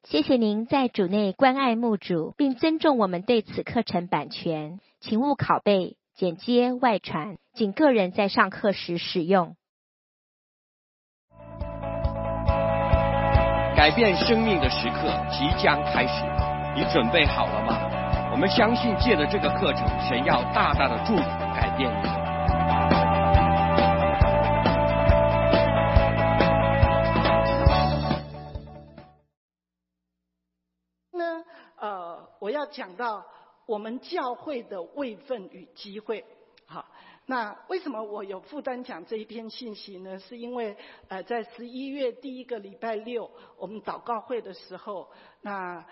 谢谢您在主内关爱牧主，并尊重我们对此课程版权，请勿拷贝、剪接、外传，仅个人在上课时使用。 改变生命的时刻即将开始，你准备好了吗？我们相信借着这个课程，神要大大的祝福改变你。 我要讲到我们教会的位分与机会。好，那为什么我有负担讲这一篇信息呢？是因为在11月第一个礼拜六，我们祷告会的时候，那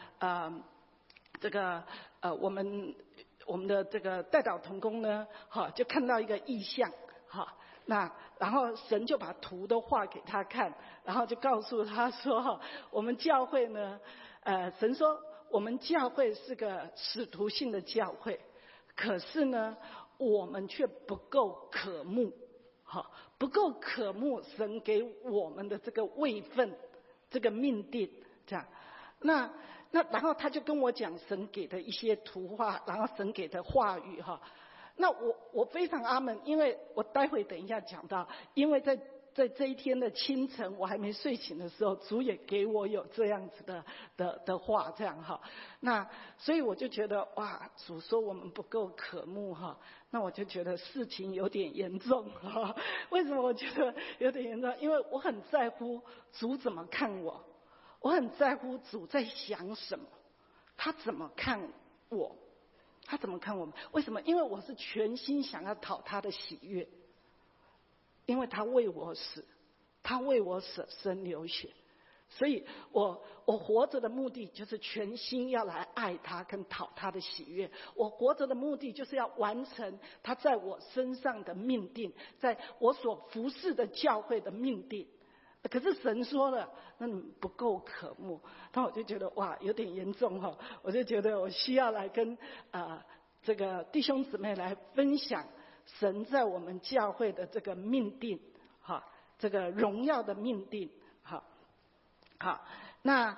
我们的这个代祷同工呢，好，就看到一个异象，好，那然后神就把图都画给他看，然后就告诉他说，我们教会呢，神说我们教会是个使徒性的教会，可是呢，我们却不够渴慕，好，不够渴慕神给我们的这个位分，这个命定，这样，那然后他就跟我讲神给的一些图画，然后神给的话语哈。那我非常阿门，因为我待会等一下讲到，因为在这一天的清晨，我还没睡醒的时候，主也给我有这样子的话，这样哈。那所以我就觉得哇，主说我们不够渴慕哈，那我就觉得事情有点严重哈。为什么我觉得有点严重？因为我很在乎主怎么看我，我很在乎主在想什么，他怎么看我，他怎么看我们？为什么？因为我是全心想要讨他的喜悦。因为他为我死，他为我舍身流血，所以我活着的目的就是全心要来爱他跟讨他的喜悦。我活着的目的就是要完成他在我身上的命定，在我所服侍的教会的命定。可是神说了，那你不够渴慕，那我就觉得哇，有点严重哈，我就觉得我需要来跟这个弟兄姊妹来分享。神在我们教会的这个命定，哈，这个荣耀的命定，好，那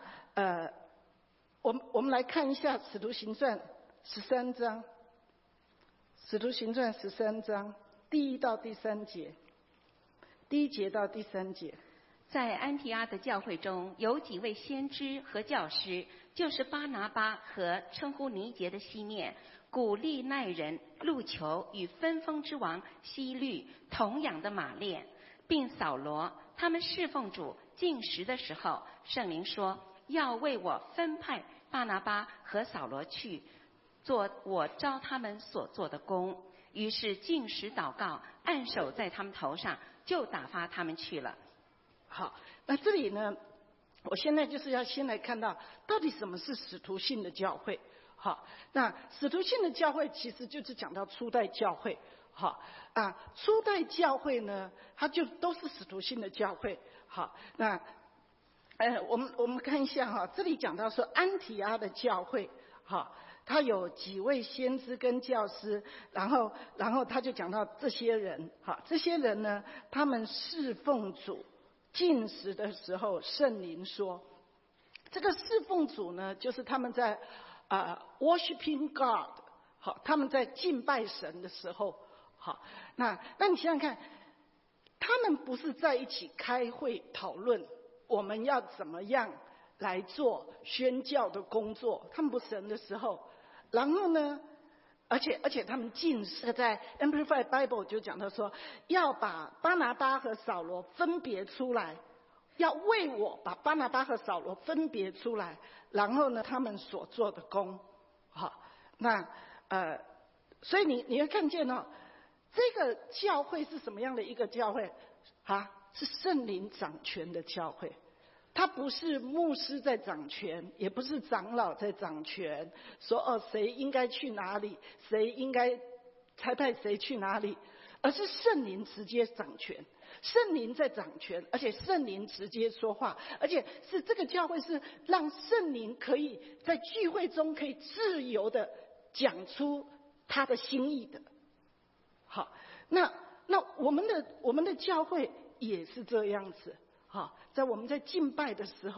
我们来看一下《使徒行传》13章，《使徒行传》13章第1到第3节，第1节到第3节。 在安提阿的教会中，有几位先知和教师，就是巴拿巴和称呼尼结的西面、古利奈人路求与分封之王希律同养的马列，并扫罗，他们侍奉主进食的时候，圣灵说要为我分派巴拿巴和扫罗去做我召他们所做的工。于是进食祷告，按手在他们头上，就打发他们去了。 好，那这里呢，我现在就是要先来看到到底什么是使徒性的教会。好，那使徒性的教会其实就是讲到初代教会。好初代教会呢，它就都是使徒性的教会。好，那我们看一下哈，这里讲到说安提阿的教会，好，他有几位先知跟教师，然后他就讲到这些人，好，这些人呢，他们侍奉主。进食的时候，圣灵说，这个侍奉主呢，就是他们在worshiping God， 好，他们在敬拜神的时候，好，那你想想看，他们不是在一起开会讨论我们要怎么样来做宣教的工作，他们不是人的时候，然后呢？而且他们进食，在 Amplified Bible 就讲到说，要把巴拿巴和扫罗分别出来，要为我把巴拿巴和扫罗分别出来，然后呢，他们所做的工，好，那所以你会看见哦，这个教会是什么样的一个教会是圣灵掌权的教会。他不是牧师在掌权，也不是长老在掌权，说谁应该去哪里，谁应该差派谁去哪里，而是圣灵直接掌权，圣灵在掌权，而且圣灵直接说话，而且是这个教会是让圣灵可以在聚会中可以自由的讲出他的心意的。好，那我们的教会也是这样子。好，在我们在敬拜的时候，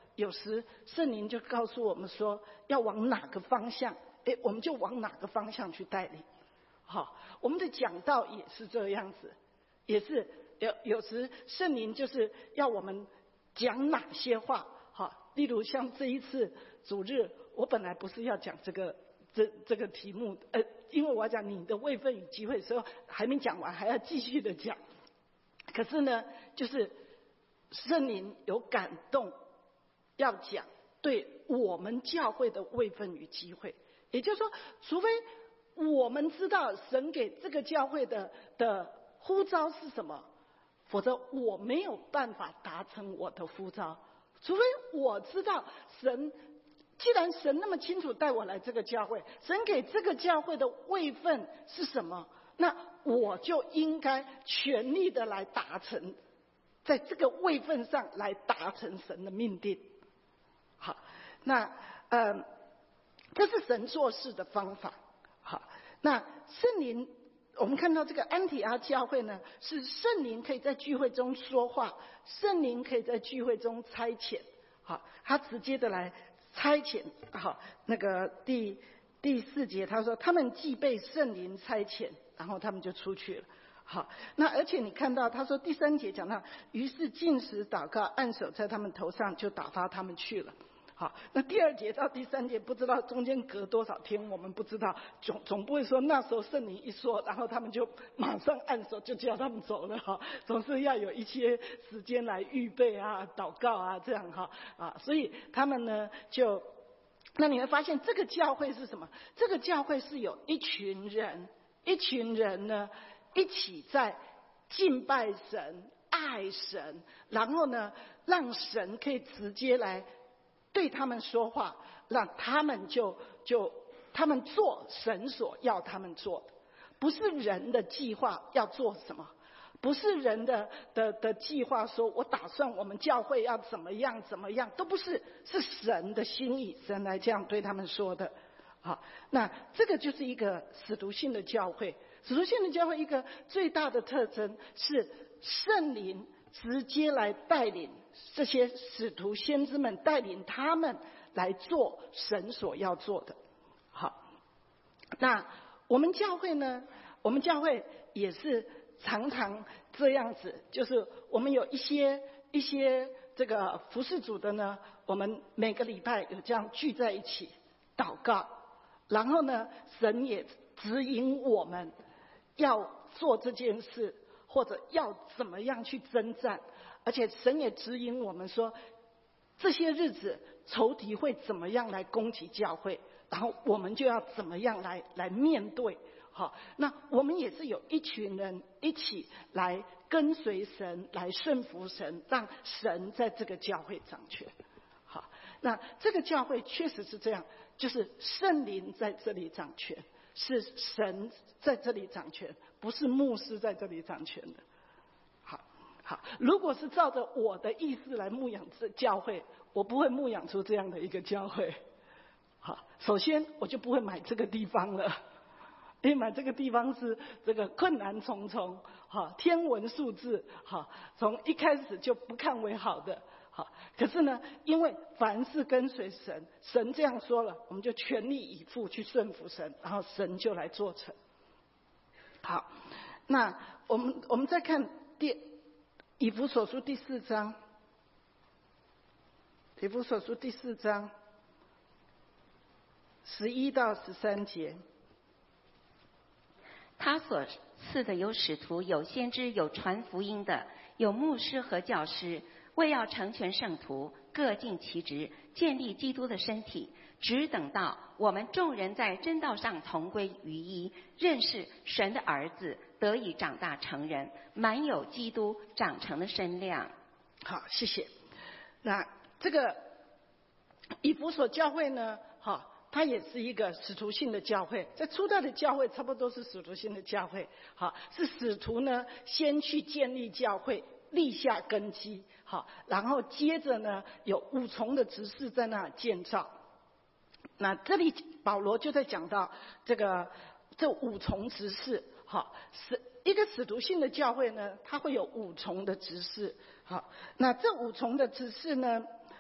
有时圣灵就告诉我们说要往哪个方向，我们就往哪个方向去带领。好，我们的讲道也是这样子，也是有时圣灵就是要我们讲哪些话。好，例如像这一次主日，我本来不是要讲这个题目，因为我要讲你的位分与机会的时候还没讲完，还要继续的讲。可是呢，就是圣灵有感动，要讲对我们教会的位分与机会。也就是说，除非我们知道神给这个教会的呼召是什么，否则我没有办法达成我的呼召。除非我知道神，既然神那么清楚带我来这个教会，神给这个教会的位分是什么，那我就应该全力的来达成，在这个位分上来达成神的命定。好，那这是神做事的方法。好，那圣灵，我们看到这个安提阿教会呢，是圣灵可以在聚会中说话，圣灵可以在聚会中差遣。好，他直接的来差遣。好，那个第4节他说，他们既被圣灵差遣，然后他们就出去了。好，那而且你看到他说第3节讲到，于是禁食祷告，按手在他们头上，就打发他们去了。好，那第2节到第3节不知道中间隔多少天，我们不知道，总不会说那时候圣灵一说，然后他们就马上按手就叫他们走了哈，总是要有一些时间来预备啊、祷告啊这样哈所以他们呢那你会发现这个教会是什么？这个教会是有一群人呢一起在敬拜神、爱神，然后呢让神可以直接来对他们说话，让他们他们做神所要他们做的，不是人的计划要做什么，不是人的计划说我打算我们教会要怎么样，都不是，是神的心意，神来这样对他们说的。好，那这个就是一个使徒性的教会。使徒性的教会一个最大的特征是圣灵直接来带领这些使徒先知们，带领他们来做神所要做的。好，那我们教会呢？我们教会也是常常这样子，就是我们有一些这个服事组的呢，我们每个礼拜有这样聚在一起祷告，然后呢，神也指引我们要做这件事，或者要怎么样去征战，而且神也指引我们说，这些日子仇敌会怎么样来攻击教会，然后我们就要怎么样来面对。好，那我们也是有一群人一起来跟随神，来顺服神，让神在这个教会掌权。好，那这个教会确实是这样，就是圣灵在这里掌权，是神在这里掌权，不是牧师在这里掌权的。好，如果是照着我的意思来牧养这教会，我不会牧养出这样的一个教会。好，首先我就不会买这个地方了，因为买这个地方是这个困难重重，好，天文数字，好，从一开始就不看为好的。好，可是呢，因为凡是跟随神，神这样说了，我们就全力以赴去顺服神，然后神就来做成。好，那我们再看以弗所书第4章，以弗所书第4章11到13节。 他所赐的有使徒，有先知，有传福音的，有牧师和教师，为要成全圣徒，各尽其职，建立基督的身体，只等到我们众人在真道上同归于一，认识神的儿子，得以长大成人，满有基督长成的身量。 好，谢谢。那这个以弗所教会呢，好，它也是一个使徒性的教会，在初代的教会差不多是使徒性的教会。好，是使徒呢先去建立教会，立下根基，好，然后接着呢有5重的执事在那建造。那这里保罗就在讲到这5重执事。好，是一个使徒性的教会呢，它会有5重的执事。好，那这5重的执事呢，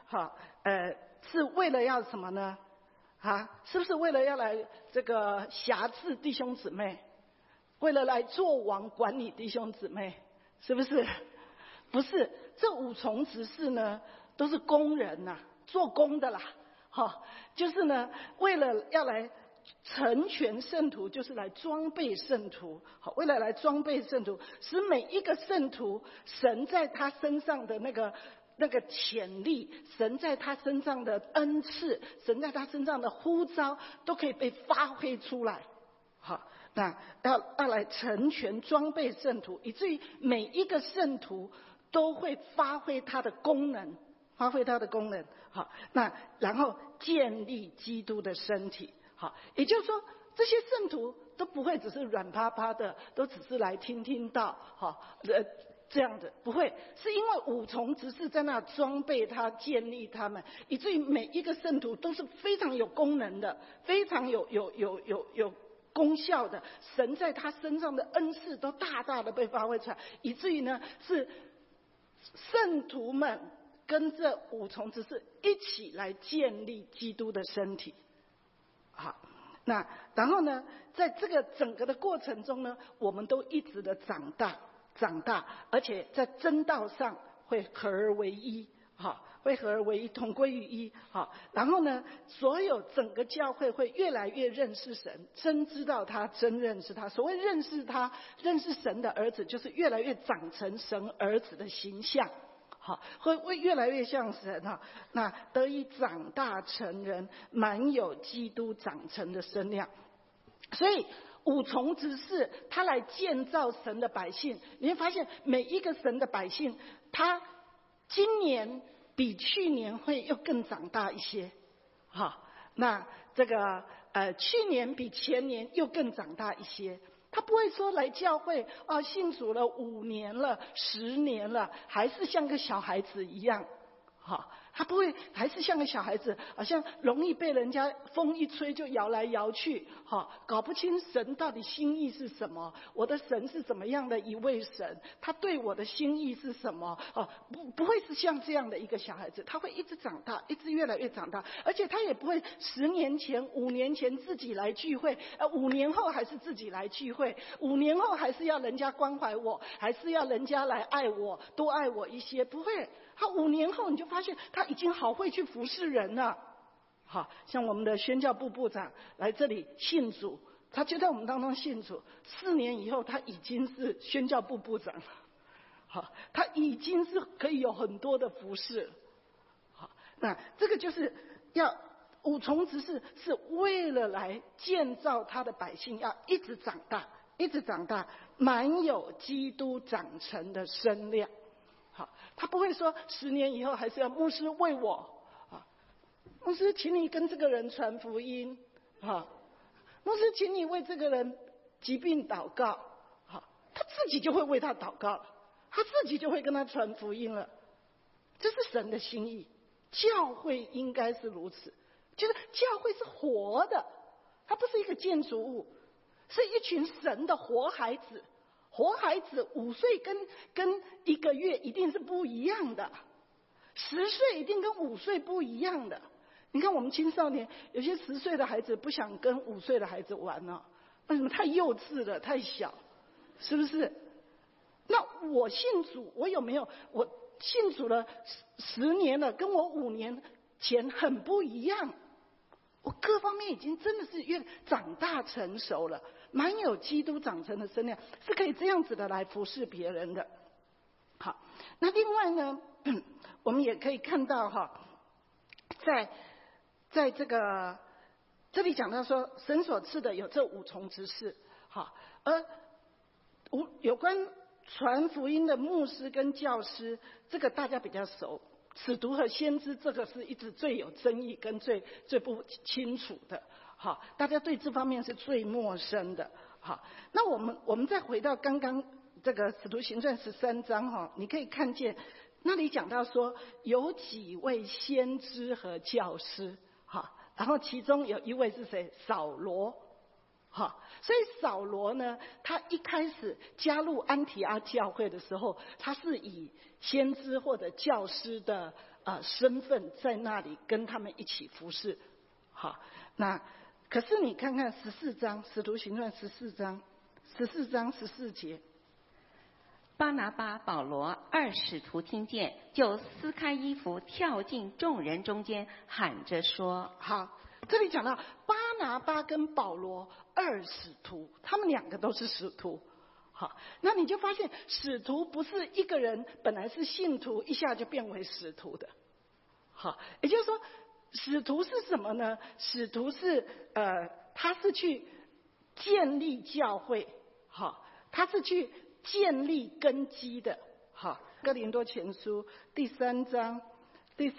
好，是为了要什么呢？是不是为了要来这个辖制弟兄姊妹？为了来做王管理弟兄姊妹？是不是？不是，这五重执事呢，都是工人呐，做工的啦。就是呢，为了要来成全圣徒，就是来装备圣徒。好，为了来装备圣徒，使每一个圣徒，神在他身上的那个潜力，神在他身上的恩赐，神在他身上的呼召，都可以被发挥出来。好，那要来成全装备圣徒，以至于每一个圣徒都会发挥他的功能，发挥他的功能。好，那然后建立基督的身体。好，也就是说，这些圣徒都不会只是软趴趴的，都只是来听道，这样的不会，是因为五重执事在那装备他、建立他们，以至于每一个圣徒都是非常有功能的，非常有功效的。神在他身上的恩赐都大大的被发挥出来，以至于呢，是圣徒们跟这五重执事一起来建立基督的身体。好，那然后呢，在这个整个的过程中呢，我们都一直的长大，而且在真道上会合而为一，会合而为一，同归于一。然后呢，所有整个教会会越来越认识神，真知道他，真认识他。所谓认识他，认识神的儿子，就是越来越长成神儿子的形象。会越来越像神，那得以长大成人，满有基督长成的身量。所以五重执事他来建造神的百姓，你会发现每一个神的百姓，他今年比去年会又更长大一些。那这个去年比前年又更长大一些。他不会说来教会信主了5年了10年了，还是像个小孩子一样。他不会还是像个小孩子，好像容易被人家风一吹就摇来摇去，搞不清神到底心意是什么，我的神是怎么样的一位神，他对我的心意是什么。不会是像这样的一个小孩子，他会一直长大，一直越来越长大，而且他也不会10年前5年前自己来聚会，5年后还是自己来聚会，5年后还是要人家关怀我，还是要人家来爱我，多爱我一些。不会，他5年后你就发现他已经好会去服侍人了。像我们的宣教部部长来这里信主，他就在我们当中信主，4年以后他已经是宣教部部长了。他已经是可以有很多的服侍了。那这个就是要五重执事，是为了来建造他的百姓，要一直长大，一直长大，满有基督长成的身量。他不会说10年以后还是要牧师为我，牧师请你跟这个人传福音，牧师请你为这个人疾病祷告，他自己就会为他祷告了，他自己就会跟他传福音了。这是神的心意，教会应该是如此，就是教会是活的，它不是一个建筑物，是一群神的活孩子。活孩子5岁跟1个月一定是不一样的，10岁一定跟5岁不一样的。你看我们青少年，有些10岁的孩子不想跟5岁的孩子玩了，为什么？太幼稚了，太小，是不是？那我信主，我有没有？我信主了10年了，跟我5年前很不一样。我各方面已经真的是越长大成熟了，满有基督长成的身量，是可以这样子的来服侍别人的。好，那另外呢，我们也可以看到在这里讲到说，神所赐的有这5重执事。而有关传福音的牧师跟教师，这个大家比较熟。使徒和先知，这个是一直最有争议跟最不清楚的。大家对这方面是最陌生的。那我们再回到刚刚这个使徒行传13章，你可以看见那里讲到说有几位先知和教师，然后其中有一位是谁？扫罗。所以扫罗呢，他一开始加入安提阿教会的时候，他是以先知或者教师的身份在那里跟他们一起服侍。好，那可是你看看14章，使徒行传14章14节。 巴拿巴、保罗二使徒听见，就撕开衣服，跳进众人中间，喊着说： 好，这里讲到巴拿巴跟保罗二使徒，他们两个都是使徒。好，那你就发现使徒不是一个人本来是信徒，一下就变为使徒的。好，也就是说，使徒是什么呢？使徒是他是去建立教会，好，他是去建立根基的。好，哥林多前书第3章第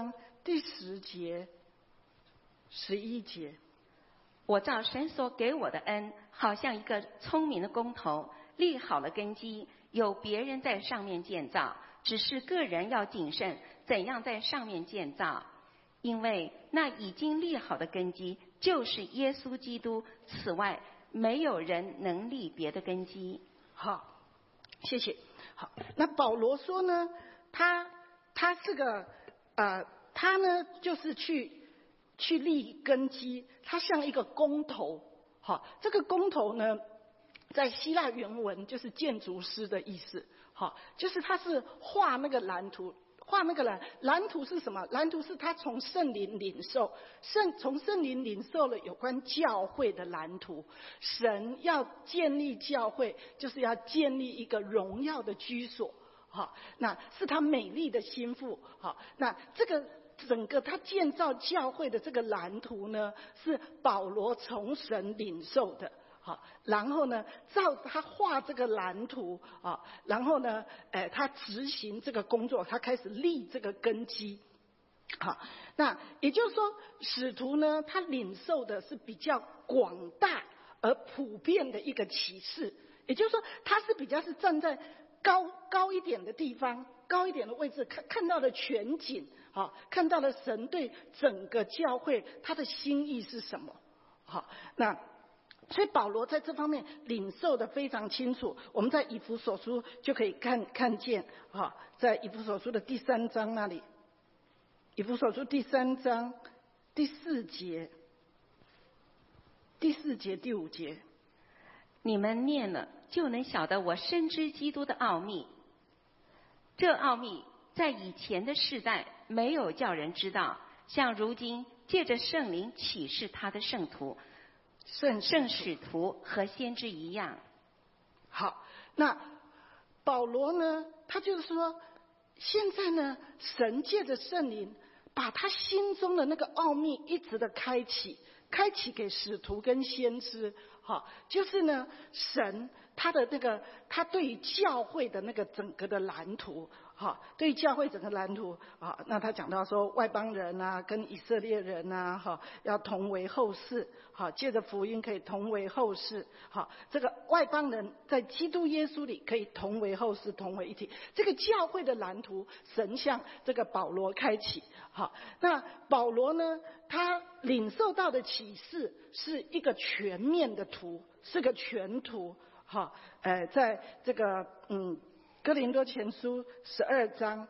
10节、11节。 我照神所给我的恩，好像一个聪明的工头，立好了根基，有别人在上面建造，只是个人要谨慎，怎样在上面建造。因为那已经立好的根基就是耶稣基督，此外没有人能立别的根基。 好，谢谢。好，那保罗说呢，他是个他呢就是去立根基，他像一个工头。好，这个工头呢，在希腊原文就是建筑师的意思。好，就是他是画那个蓝图。画那个蓝图是什么？蓝图是他从圣灵领受，从圣灵领受了有关教会的蓝图。神要建立教会，就是要建立一个荣耀的居所。好，那是他美丽的心腹。好，那这个整个他建造教会的这个蓝图呢，是保罗从神领受的。好，然后呢，照他画这个蓝图啊，然后呢，他执行这个工作，他开始立这个根基。好，那也就是说，使徒呢，他领受的是比较广大而普遍的一个启示，也就是说，他是比较是站在高一点的地方，高一点的位置，看到了全景，好，看到了神对整个教会他的心意是什么。好，那。所以保罗在这方面领受的非常清楚，我们在以弗所书就可以看见。在以弗所书的第3章那里，以弗所书第3章第4节、第5节， 你们念了，就能晓得我深知基督的奥秘。这奥秘在以前的世代没有叫人知道，像如今借着圣灵启示他的圣徒。圣使徒和先知一样。 好，那保罗呢，他就是说，现在呢，神借着圣灵把他心中的那个奥秘一直的开启给使徒跟先知。好，就是呢，神他的那个他对于教会的那个整个的蓝图。好，对于教会整个蓝图啊，那他讲到说外邦人啊，跟以色列人啊，哈，要同为后世，好，借着福音可以同为后世，好，这个外邦人在基督耶稣里可以同为后世，同为一体。这个教会的蓝图，神向这个保罗开启。好，那保罗呢，他领受到的启示是一个全面的图，是个全图。好，在这个哥林多前书12章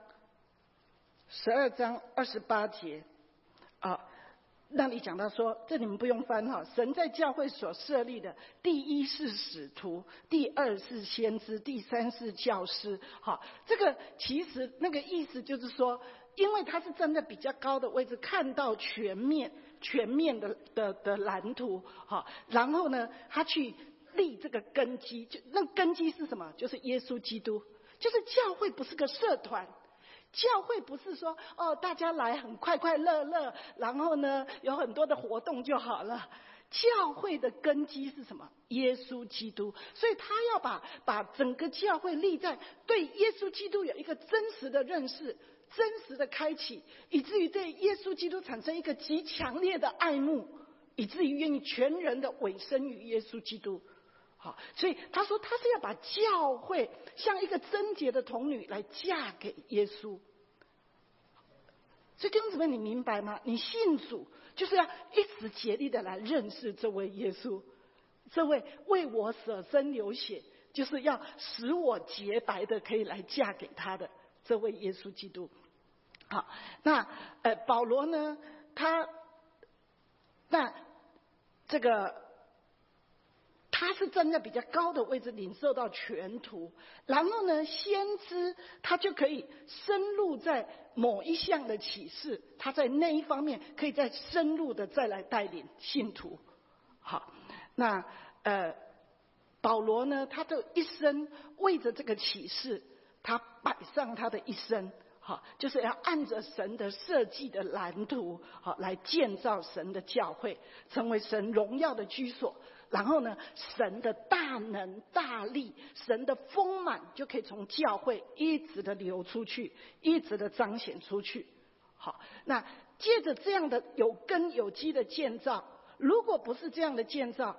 28节啊，那里讲到说，这你们不用翻哈，神在教会所设立的，第一是使徒，第二是先知，第三是教师。好，这个其实那个意思就是说，因为他是站在比较高的位置，看到全面的蓝图。好，然后呢，他去立这个根基，就那根基是什么？就是耶稣基督。就是教会不是个社团，教会不是说大家来很快快乐乐，然后呢有很多的活动就好了。教会的根基是什么？耶稣基督。所以他要把整个教会立在对耶稣基督有一个真实的认识，真实的开启，以至于对耶稣基督产生一个极强烈的爱慕，以至于愿意全人的委身于耶稣基督。好，所以他说他是要把教会像一个贞洁的童女来嫁给耶稣。所以弟兄姊妹，你明白吗？你信主就是要一直竭力的来认识这位耶稣，这位为我舍身流血，就是要使我洁白的可以来嫁给他的这位耶稣基督。 好，那保罗呢，他是站在比较高的位置领受到全图，然后呢，先知他就可以深入在某一项的启示，他在那一方面可以再深入的再来带领信徒。好，那保罗呢，他的一生为着这个启示，他摆上他的一生。好，就是要按着神的设计的蓝图，好来建造神的教会，成为神荣耀的居所。然后呢，神的大能大力，神的丰满就可以从教会一直的流出去，一直的彰显出去。好，那借着这样的有根有基的建造，如果不是这样的建造，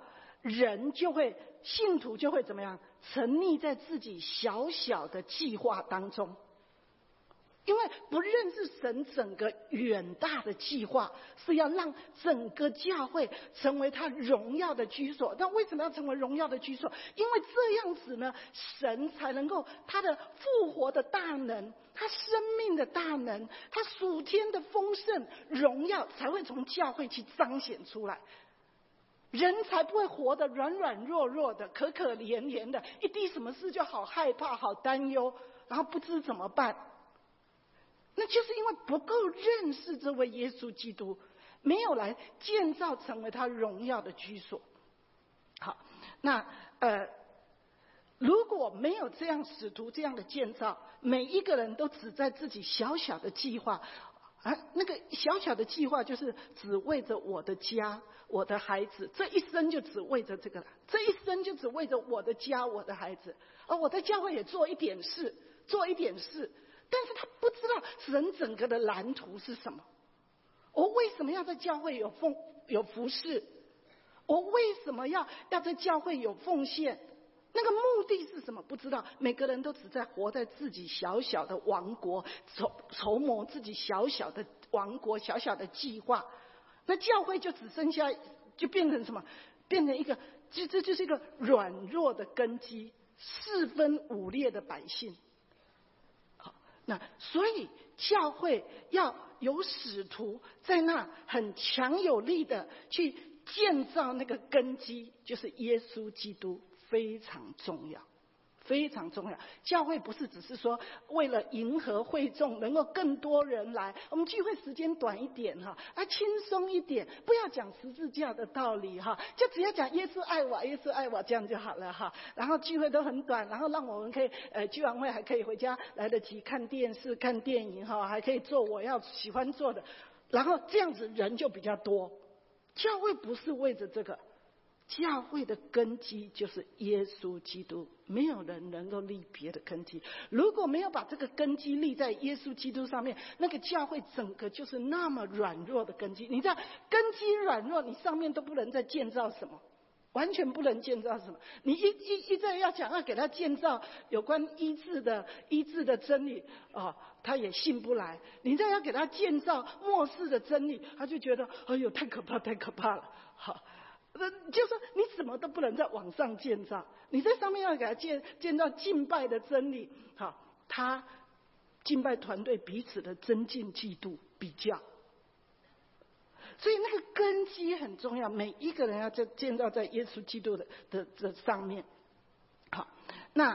信徒就会怎么样？沉溺在自己小小的计划当中。因为不认识神整个远大的计划，是要让整个教会成为他荣耀的居所。那为什么要成为荣耀的居所？因为这样子呢，神才能够他的复活的大能，他生命的大能，他属天的丰盛荣耀才会从教会去彰显出来。人才不会活得软软弱弱的、可可怜怜的，一滴什么事就好害怕、好担忧，然后不知怎么办。那就是因为不够认识这位耶稣基督，没有来建造成为他荣耀的居所。好，那如果没有这样使徒这样的建造，每一个人都只在自己小小的计划，那个小小的计划就是只为着我的家、我的孩子，这一生就只为着这个了，这一生就只为着我的家、我的孩子，而我在教会也做一点事，但是他不知道神整个的蓝图是什么。我为什么要在教会有服事？我为什么要在教会有奉献？那个目的是什么？不知道。每个人都只在活在自己小小的王国，筹谋自己小小的王国、小小的计划。那教会就只剩下，就变成什么？变成一个，这就是一个软弱的根基、四分五裂的百姓。那所以教会要有使徒在那很强有力的去建造那个根基，就是耶稣基督，非常重要，非常重要。教会不是只是说为了迎合会众，能够更多人来，我们聚会时间短一点哈，轻松一点，不要讲十字架的道理哈，就只要讲耶稣爱我，耶稣爱我，这样就好了哈。然后聚会都很短，然后让我们可以聚完会还可以回家来得及看电视、看电影哈，还可以做我要喜欢做的，然后这样子人就比较多。教会不是为着这个。教会的根基就是耶稣基督，没有人能够立别的根基。如果没有把这个根基立在耶稣基督上面，那个教会整个就是那么软弱的根基。你知道，根基软弱，你上面都不能再建造什么，完全不能建造什么。你一再要讲要给他建造有关医治的真理他也信不来。你再要给他建造末世的真理，他就觉得哎呦太可怕了。好。就是你什么都不能在网上建造，你在上面要给他建造敬拜的真理，好，他敬拜团队彼此的增进、嫉妒、比较，所以那个根基很重要，每一个人要建造在耶稣基督的上面。好，那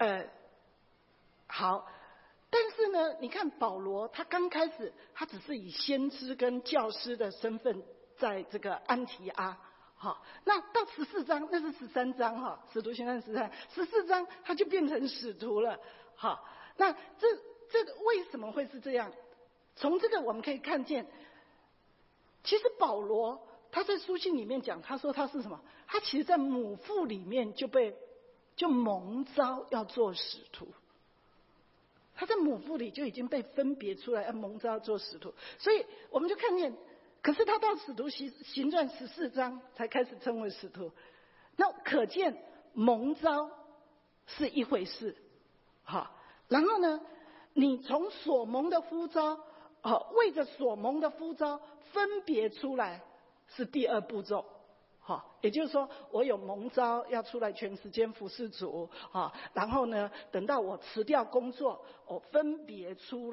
好，但是呢，你看保罗他刚开始，他只是以先知跟教师的身份在这个安提阿。好，那到14章，那是13章哈，使徒行传14章他就变成使徒了。好，那这为什么会是这样？从这个我们可以看见，其实保罗他在书信里面讲，他说他是什么？他其实在母腹里面就蒙召要做使徒，他在母腹里就已经被分别出来要蒙召做使徒，所以我们就看见。可是他到使徒行传14章才开始称为使徒，那可见蒙召是一回事，好，然后呢，你从所蒙的呼召，为着所蒙的呼召分别出来是第二步骤，好，也就是说我有蒙召要出来全时间服侍主，然后呢，等到我辞掉工作，我分别出来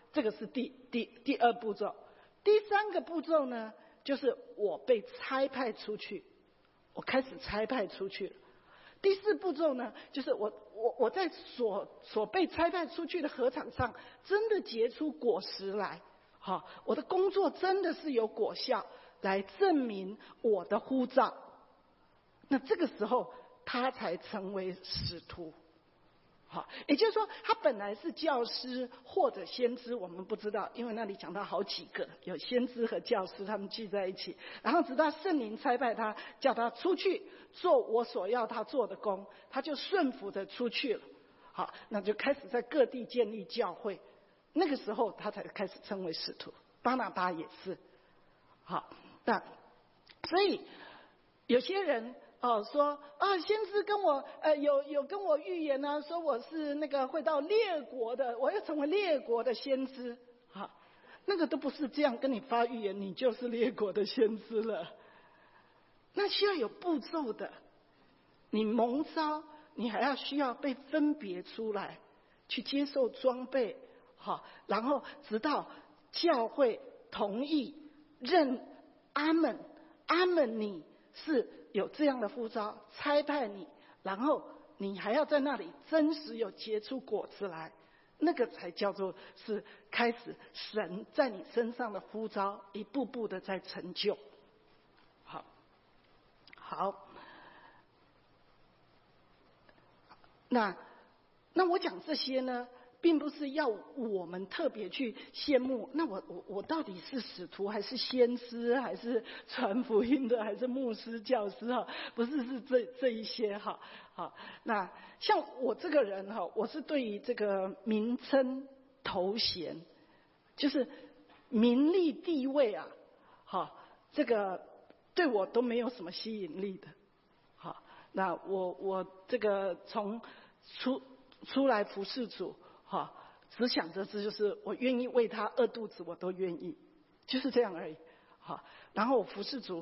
这个是第二步骤。第三个步骤呢，就是我被差派出去，我开始差派出去了。第四步骤呢，就是我在所被差派出去的禾场上，真的结出果实来。好，我的工作真的是有果效，来证明我的呼召。那这个时候，他才成为使徒。好，也就是说，他本来是教师或者先知，我们不知道，因为那里讲到好几个，有先知和教师，他们聚在一起。然后直到圣灵差派他，叫他出去做我所要他做的工，他就顺服着出去了。好，那就开始在各地建立教会。那个时候，他才开始称为使徒。巴拿巴也是。好，那所以有些人说先知跟我有跟我预言啊，说我是那个会到列国的，我要成为列国的先知。好，那个都不是这样跟你发预言，你就是列国的先知了。那需要有步骤的，你蒙召，你还要需要被分别出来，去接受装备。好，然后直到教会同意认阿门，你是有这样的呼召，差派你，然后你还要在那里真实有结出果子来，那个才叫做是开始神在你身上的呼召，一步步的在成就。好，那我讲这些呢，并不是要我们特别去羡慕，那我到底是使徒还是先知还是传福音的还是牧师教师哈？不是这一些哈。好，那像我这个人哈，我是对于这个名称头衔，就是名利地位啊，好，这个对我都没有什么吸引力的。好，那我这个从出来服侍主。好，只想着这就是我愿意为他饿肚子，我都愿意，就是这样而已。好，然后我服侍主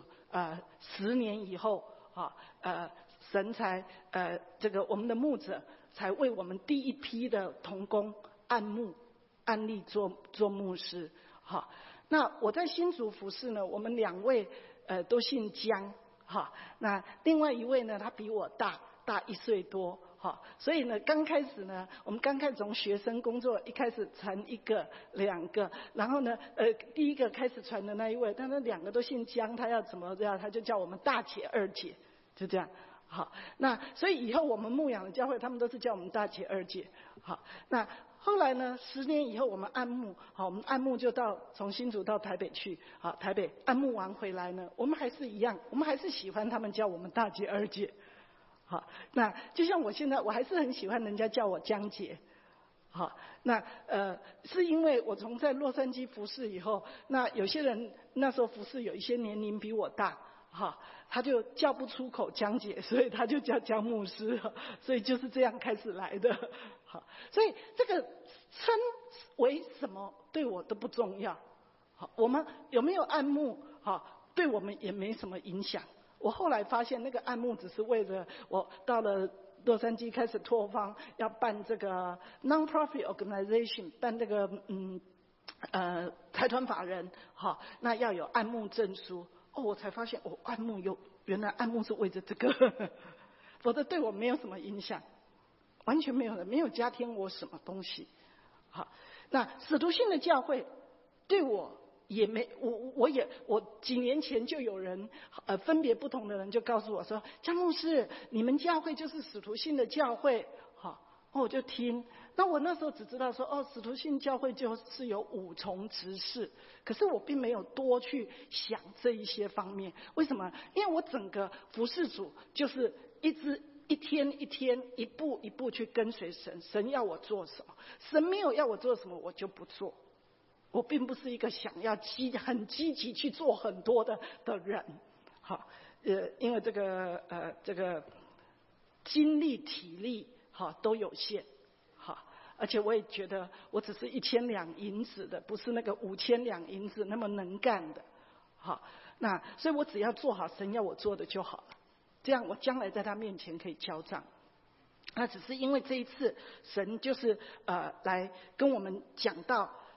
10年以后，神才这个我们的牧者才为我们第一批的同工按立做牧师。好，那我在新竹服侍呢，我们2位都姓江。好，那另外一位呢，他比我大1岁多。好，所以呢，刚开始呢，我们刚开始从学生工作，一开始传1个、2个，然后呢，第一个开始传的那一位，但那2个都姓江，他要怎么样，他就叫我们大姐、二姐，就这样。好，那所以以后我们牧养的教会，他们都是叫我们大姐、二姐。好，那后来呢，10年以后我们按牧，好，我们按牧就从新竹到台北去。好，台北按牧完回来呢，我们还是一样，我们还是喜欢他们叫我们大姐、二姐。好，那就像我现在，我还是很喜欢人家叫我江姐。好，那是因为我从在洛杉矶服侍以后，那有些人那时候服侍有一些年龄比我大，哈，他就叫不出口江姐，所以他就叫江牧师，所以就是这样开始来的。好，所以这个称为什么对我都不重要。好，我们有没有按牧，好，对我们也没什么影响。我后来发现，那个按牧只是为了我到了洛杉矶开始拓荒，要办这个 non-profit organization， 办这个财团法人，好，那要有按牧证书。我才发现，按牧原来按牧是为着这个，否则对我没有什么影响，完全没有的，没有加添我什么东西。好，那使徒性的教会对我也没，我几年前就有人分别不同的人就告诉我说，江牧师，你们教会就是使徒性的教会。好，我就听，那我那时候只知道说，使徒性教会就是有5重职事，可是我并没有多去想这一些方面。为什么？因为我整个服事主就是一天一天一步一步去跟随神，神要我做什么，神没有要我做什么，我就不做。我并不是一个想要很积极去做很多的人。好，因为这个精力体力好都有限。好，而且我也觉得我只是1000两银子的，不是那个5000两银子那么能干的。好，那所以我只要做好神要我做的就好了，这样我将来在他面前可以交账。那只是因为这一次神就是来跟我们讲到，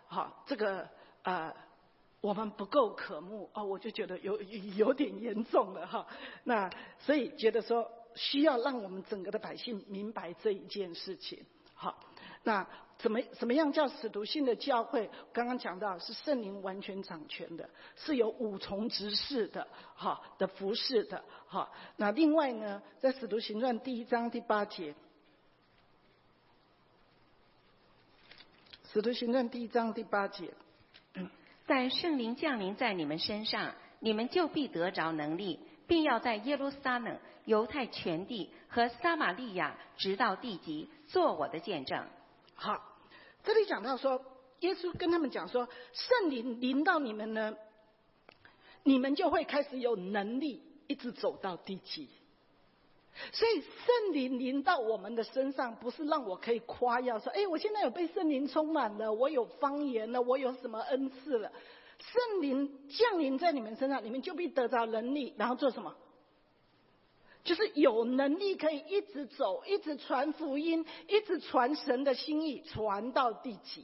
好，这个我们不够渴慕哦，我就觉得有点严重了哈。那所以觉得说需要让我们整个的百姓明白这一件事情。好，那怎么样叫使徒性的教会？刚刚讲到是圣灵完全掌权的，是有五重执事的，哈的服侍的，哈。那另外呢，在使徒行传第1章第8节，使徒行传第1章第8节。 但圣灵降临在你们身上，你们就必得着能力，并要在耶路撒冷、犹太全地和撒玛利亚直到地极，做我的见证。 好，这里讲到说，耶稣跟他们讲说，圣灵临到你们呢，你们就会开始有能力，一直走到地极。所以圣灵临到我们的身上，不是让我可以夸耀说，我现在有被圣灵充满了，我有方言了，我有什么恩赐了。圣灵降临在你们身上，你们就必得着能力，然后做什么？就是有能力可以一直走，一直传福音，一直传神的心意，传到地极。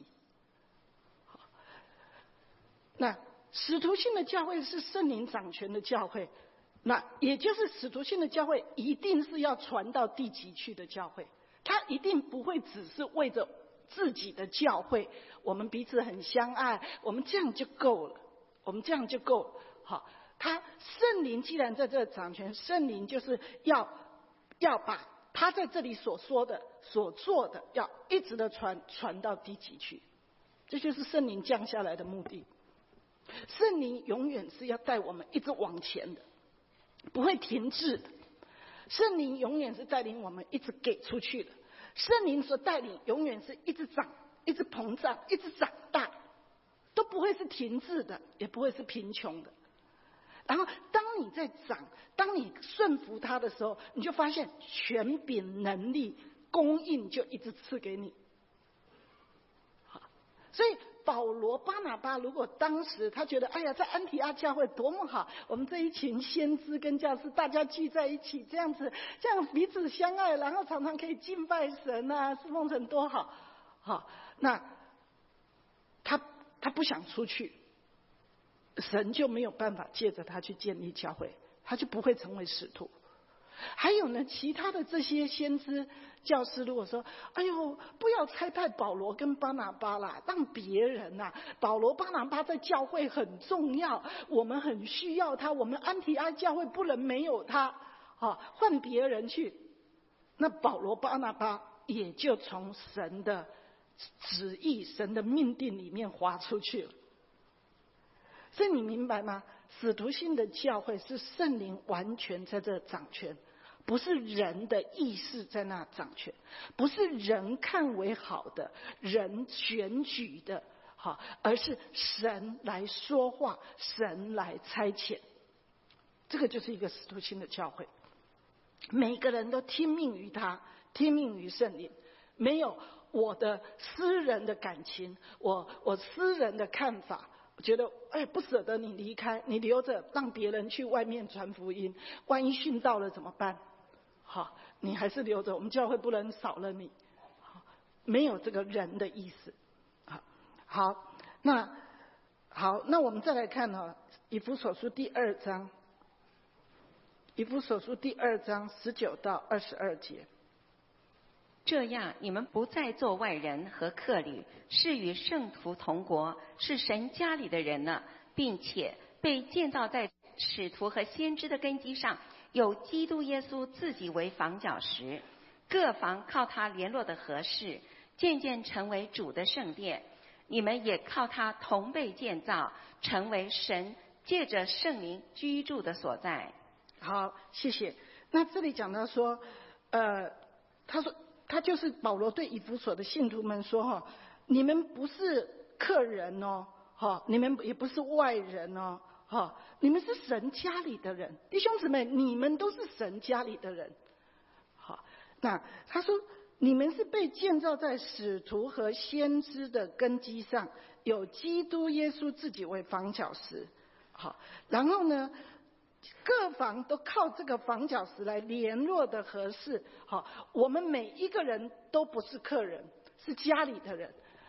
那使徒性的教会是圣灵掌权的教会，那也就是使徒性的教会一定是要传到地极去的教会，它一定不会只是为着自己的教会，我们彼此很相爱，我们这样就够了，我们这样就够了。好，他圣灵既然在这掌权，圣灵就是要把他在这里所说的、所做的，要一直的传到地极去，这就是圣灵降下来的目的。圣灵永远是要带我们一直往前的，不会停滞的。圣灵永远是带领我们一直给出去的。圣灵所带领永远是一直长、一直膨胀、一直长大，都不会是停滞的，也不会是贫穷的。然后当你在长，当你顺服他的时候，你就发现权柄、能力、供应就一直赐给你。好，所以保罗、巴拿巴如果当时他觉得，在安提阿教会多么好，我们这一群先知跟教师大家聚在一起，这样彼此相爱，然后常常可以敬拜神啊，侍奉神多好。好，那他不想出去，神就没有办法借着他去建立教会，他就不会成为使徒。还有呢，其他的这些先知教师如果说，不要差派保罗跟巴拿巴啦，让别人啦，保罗巴拿巴在教会很重要，我们很需要他，我们安提阿教会不能没有他，换别人去，那保罗巴拿巴也就从神的旨意、神的命定里面划出去了。所以你明白吗？使徒性的教会是圣灵完全在这掌权，不是人的意识在那掌权，不是人看为好的，人选举的，而是神来说话，神来差遣。这个就是一个使徒性的教会，每个人都听命于他，听命于圣灵，没有我的私人的感情，我私人的看法。我觉得不舍得你离开，你留着让别人去外面传福音，万一殉道了怎么办？好，你还是留着，我们教会不能少了你。没有这个人的意思。好，那我们再来看以弗所书第2章，以弗所书第2章19到22节。 这样，你们不再做外人和客旅，是与圣徒同国，是神家里的人了，并且被建造在使徒和先知的根基上，有基督耶稣自己为房角石，各房靠他联络的合适，渐渐成为主的圣殿。你们也靠他同被建造，成为神借着圣灵居住的所在。 好，谢谢。那这里讲到说，他就是保罗对以弗所的信徒们说，你们不是客人哦，你们也不是外人哦，你们是神家里的人，弟兄姊妹，你们都是神家里的人。好，那他说你们是被建造在使徒和先知的根基上，有基督耶稣自己为房角石。好，然后呢，各房都靠这个房角石来联络的合适。好，我们每一个人都不是客人，是家里的人。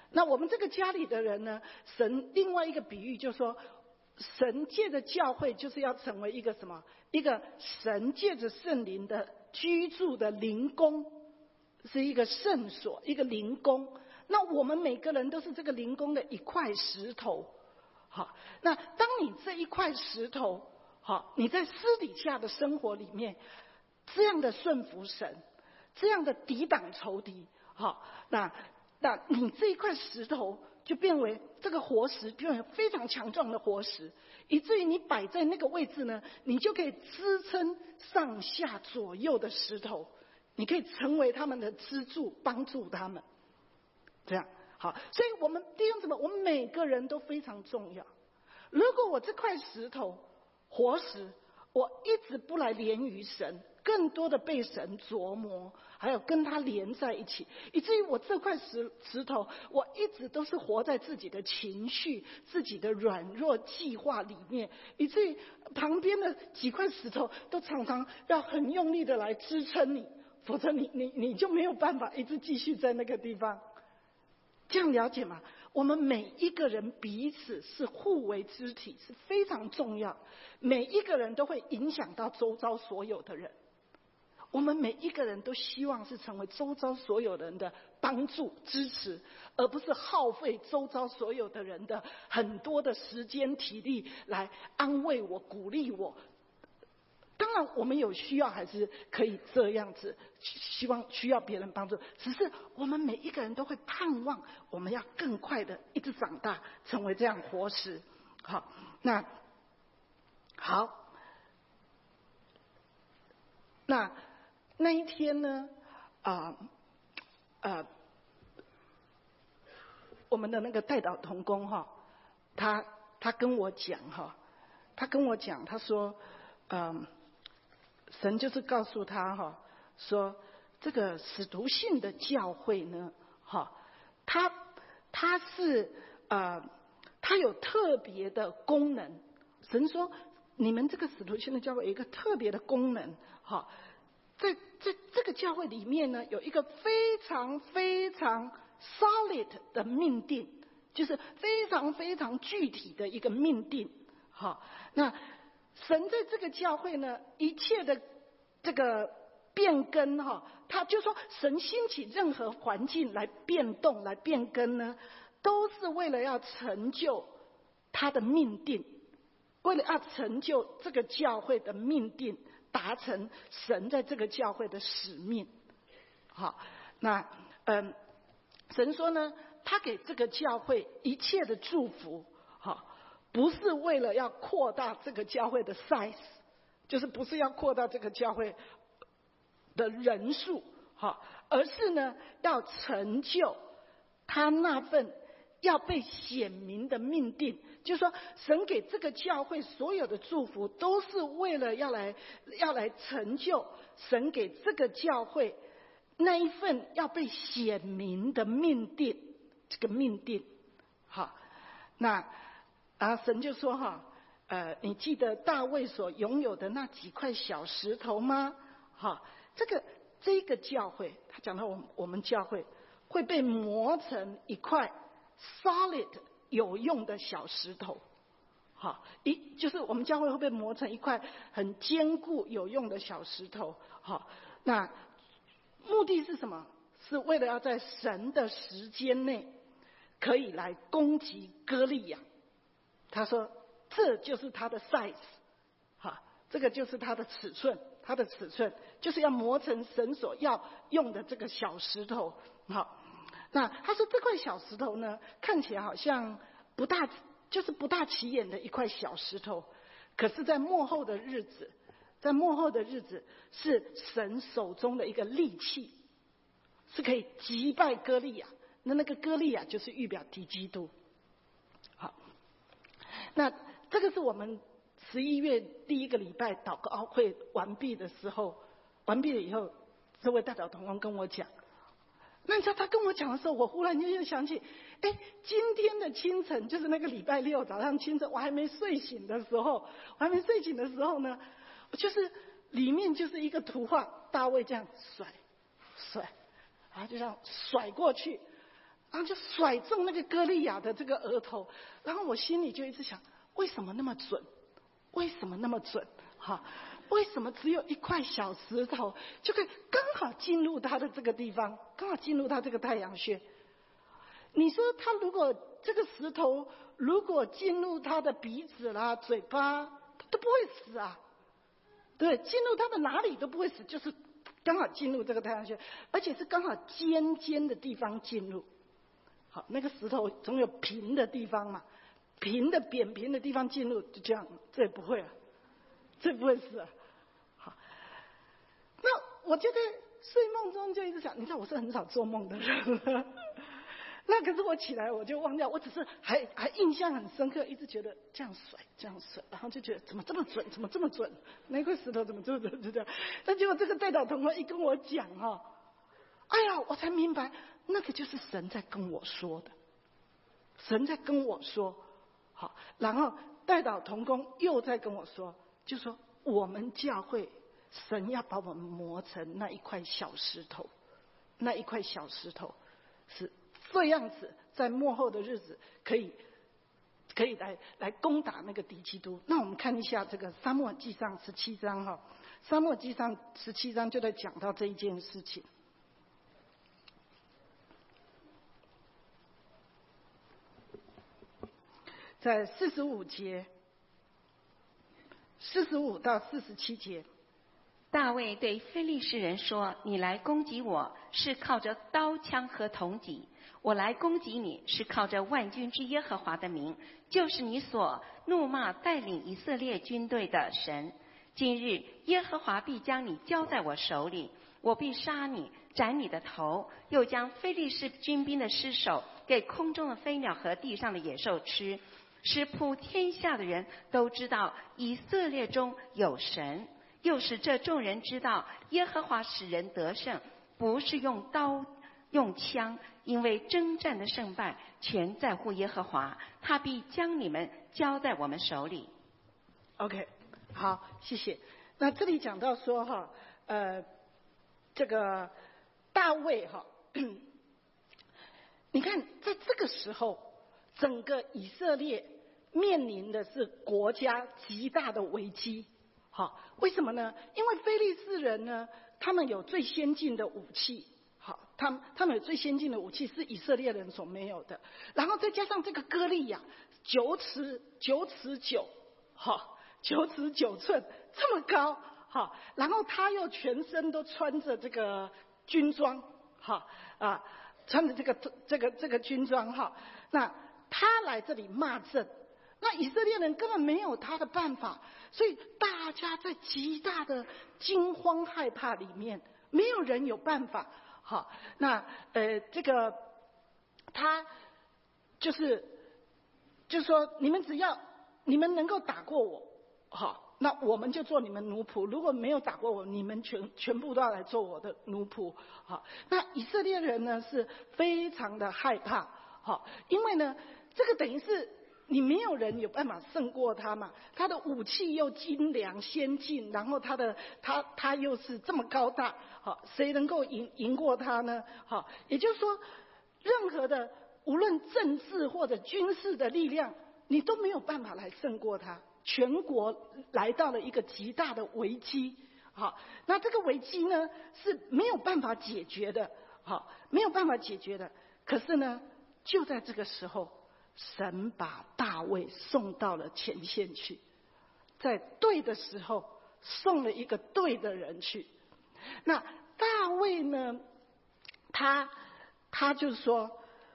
那我们这个家里的人呢，神另外一个比喻就是说，神借着教会就是要成为一个什么？一个神借着圣灵的居住的灵宫，是一个圣所，一个灵宫。那我们每个人都是这个灵宫的一块石头。好，那当你这一块石头，好，你在私底下的生活里面，这样的顺服神，这样的抵挡仇敌，好，那你这一块石头就变为这个活石，变为非常强壮的活石，以至于你摆在那个位置呢，你就可以支撑上下左右的石头，你可以成为他们的支柱，帮助他们。这样好，所以我们弟兄姊妹，我们每个人都非常重要。如果我这块石头活石，我一直不来连于神，更多的被神琢磨，还有跟他连在一起，以至于我这块石头，我一直都是活在自己的情绪、自己的软弱计划里面，以至于旁边的几块石头都常常要很用力的来支撑你，否则你就没有办法一直继续在那个地方。这样了解吗？我们每一个人彼此是互为肢体，是非常重要。每一个人都会影响到周遭所有的人。我们每一个人都希望是成为周遭所有人的帮助、支持，而不是耗费周遭所有的人的很多的时间、体力来安慰我、鼓励我。当然我们有需要还是可以这样子，需要别人帮助，只是我们每一个人都会盼望我们要更快的一直长大，成为这样活石。好，那一天呢，我们的那个代祷同工哈，他跟我讲哈，他说神就是告诉他哈，说这个使徒性的教会呢，哈，它是它有特别的功能。神说，你们这个使徒性的教会有一个特别的功能，哈，在这个教会里面呢，有一个非常非常 solid 的命定，就是非常非常具体的一个命定，好，那。神在这个教会呢，一切的这个变更哈，他就说神兴起任何环境来变动、来变更呢，都是为了要成就他的命定，为了要成就这个教会的命定，达成神在这个教会的使命。好，那神说呢，他给这个教会一切的祝福，好。不是为了要扩大这个教会的 size， 就是不是要扩大这个教会的人数，而是呢要成就他那份要被显明的命定。就是说，神给这个教会所有的祝福，都是为了要来成就神给这个教会那一份要被显明的命定。这个命定，好，那。神就说哈，你记得大卫所拥有的那几块小石头吗？哈，这个教会，他讲到我们教会会被磨成一块 solid 有用的小石头，好，就是我们教会会被磨成一块很坚固有用的小石头，好，那目的是什么？是为了要在神的时间内可以来攻击歌利亚。他说这就是他的 size， 哈，这个就是他的尺寸，他的尺寸就是要磨成神所要用的这个小石头。好，那他说这块小石头呢，看起来好像不大起眼的一块小石头，可是在末后的日子是神手中的一个利器，是可以击败歌利亚。那个歌利亚就是预表敌基督。好，那这个是我们11月第一个礼拜祷告会完毕的时候，完毕了以后，这位代祷同工跟我讲。那你知道他跟我讲的时候，我忽然间又想起，今天的清晨，就是那个礼拜六早上清晨，我还没睡醒的时候呢，就是里面就是一个图画，大卫这样甩，然后就这样甩过去， 然后就甩中那个歌利亚的这个额头，然后我心里就一直想，为什么那么准？为什么那么准？哈，为什么只有一块小石头就可以刚好进入他的这个地方，刚好进入他这个太阳穴？你说他如果这个石头如果进入他的鼻子啦、嘴巴，他都不会死啊。对，进入他的哪里都不会死，就是刚好进入这个太阳穴，而且是刚好尖的地方进入。好，那个石头总有平的地方嘛，扁平的地方进入，就这样，这也不会啊，这不会死啊。好，那我就在睡梦中就一直想，你知道我是很少做梦的人，那可是我起来我就忘掉，我只是还印象很深刻，一直觉得这样甩，然后就觉得怎么这么准，那块石头怎么这么准，就这样。但结果这个代祷同工一跟我讲哈，哎呀，我才明白，那个就是神在跟我说的，神在跟我说，好，然后代祷同工又在跟我说，就说我们教会神要把我们磨成那一块小石头，那一块小石头是这样子，在末后的日子可以来攻打那个敌基督。那我们看一下这个撒母耳记上17章哈，撒母耳记上17章就在讲到这一件事情。在45节，45到47节， 大卫对非利士人说：“你来攻击我，是靠着刀枪和铜戟；我来攻击你，是靠着万军之耶和华的名，就是你所怒骂带领以色列军队的神。今日耶和华必将你交在我手里，我必杀你，斩你的头，又将非利士军兵的尸首给空中的飞鸟和地上的野兽吃，使普天下的人都知道以色列中有神。又使这众人知道耶和华使人得胜，不是用刀用枪，因为征战的胜败全在乎耶和华，他必将你们交在我们手里。” OK， 好，谢谢。那这里讲到说哈，这个大卫哈，你看在这个时候，整个以色列面临的是国家极大的危机。好，为什么呢？因为非利士人呢，他们有最先进的武器，好，他们有最先进的武器是以色列人所没有的。然后再加上这个歌利亚9尺9，好，9尺9寸这么高，好，然后他又全身都穿着这个军装，好啊，穿着这个军装哈，那他来这里骂阵。那以色列人根本没有他的办法，所以大家在极大的惊慌害怕里面，没有人有办法。好，那这个他就是说，你们只要你们能够打过我，好，那我们就做你们奴仆；如果没有打过我，你们全部都要来做我的奴仆。好，那以色列人呢是非常的害怕，好，因为呢这个等于是。你没有人有办法胜过他嘛？他的武器又精良先进，然后他又是这么高大，好，谁能够赢过他呢？好，也就是说，任何的无论政治或者军事的力量，你都没有办法来胜过他。全国来到了一个极大的危机，好，那这个危机呢是没有办法解决的，好，没有办法解决的。可是呢，就在这个时候。神把大卫送到了前线去，在对的时候送了一个对的人去。那大卫呢，他就是说，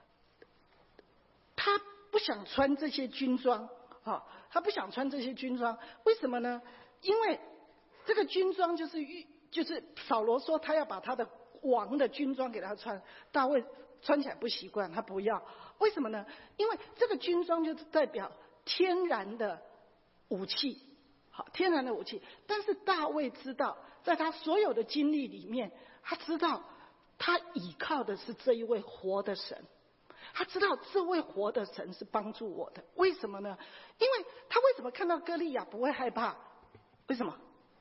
他不想穿这些军装，他不想穿这些军装，为什么呢？因为这个军装就是扫罗说他要把他的王的军装给他穿，大卫穿起来不习惯，他不要。为什么呢？因为这个军装就是代表天然的武器，好，天然的武器。但是大卫知道，在他所有的经历里面，他知道他倚靠的是这一位活的神，他知道这位活的神是帮助我的。为什么呢？因为他为什么看到歌利亚不会害怕？为什么？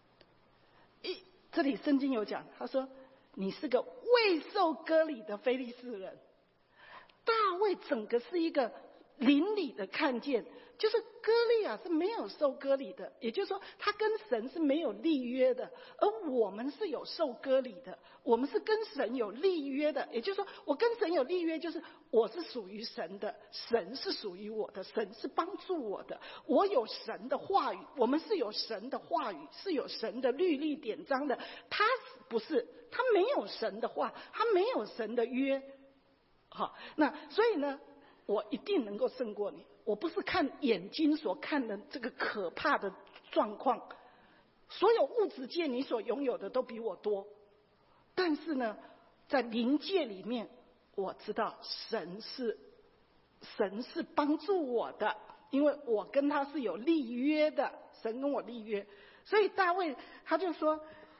这里圣经有讲，他说你是个未受割礼的非利士人。 大卫整个是一个邻里的看见，就是歌利亚是没有受割礼的，也就是说他跟神是没有立约的，而我们是有受割礼的，我们是跟神有立约的，也就是说我跟神有立约，就是我是属于神的，神是属于我的，神是帮助我的，我有神的话语，我们是有神的话语，是有神的律例典章的，他不是，他没有神的话，他没有神的约。好，那所以呢，我一定能够胜过你。我不是看眼睛所看的这个可怕的状况，所有物质界你所拥有的都比我多，但是呢，在灵界里面，我知道神是帮助我的，因为我跟他是有立约的，神跟我立约，所以大卫他就说，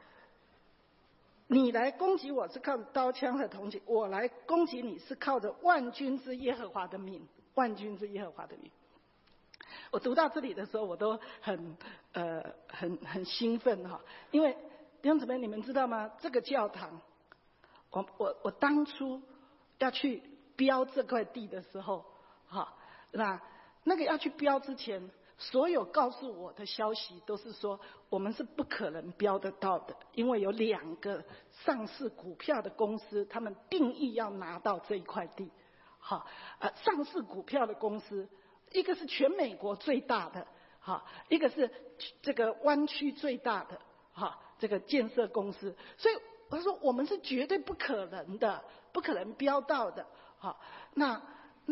你来攻击我是靠着刀枪和铜戟，我来攻击你是靠着万军之耶和华的名，万军之耶和华的名。我读到这里的时候，我都很兴奋哈，因为弟兄姊妹，你们知道吗？这个教堂，我当初要去标这块地的时候，哈，那个要去标之前，所有告诉我的消息都是说，我们是不可能标得到的，因为有2个上市股票的公司，他们定义要拿到这一块地。好，上市股票的公司，一个是全美国最大的，好，一个是这个湾区最大的，好，这个建设公司，所以他说我们是绝对不可能的，不可能标到的，好，那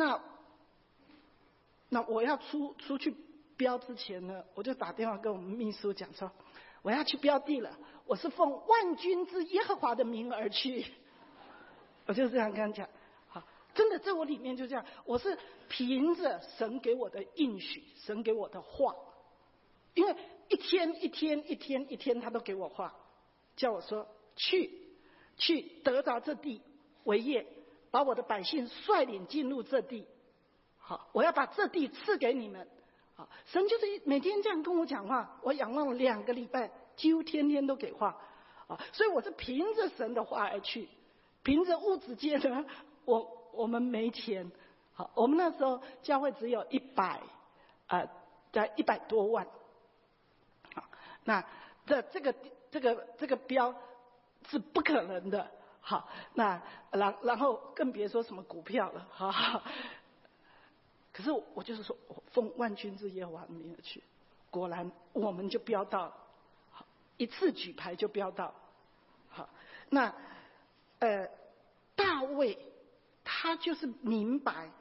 我要出去标之前呢，我就打电话跟我们秘书讲说，我要去标地了，我是奉万军之耶和华的名而去，我就这样跟他讲。真的在我里面就这样，我是凭着神给我的应许，神给我的话，因为一天他都给我话，叫我说去得着这地为业，把我的百姓率领进入这地，好，我要把这地赐给你们。好，神就是每天这样跟我讲话，我仰望了2个礼拜，几乎天天都给话，所以我是凭着神的话而去，凭着物质界呢，我们没钱，好，我们那时候教会只有在100多万，好，那这个标是不可能的，好，那然后更别说什么股票了，好，可是我就是说我奉万军之耶和华的名而去，果然我们就标到了，好，一次举牌就标到，好，那大卫。他就是明白，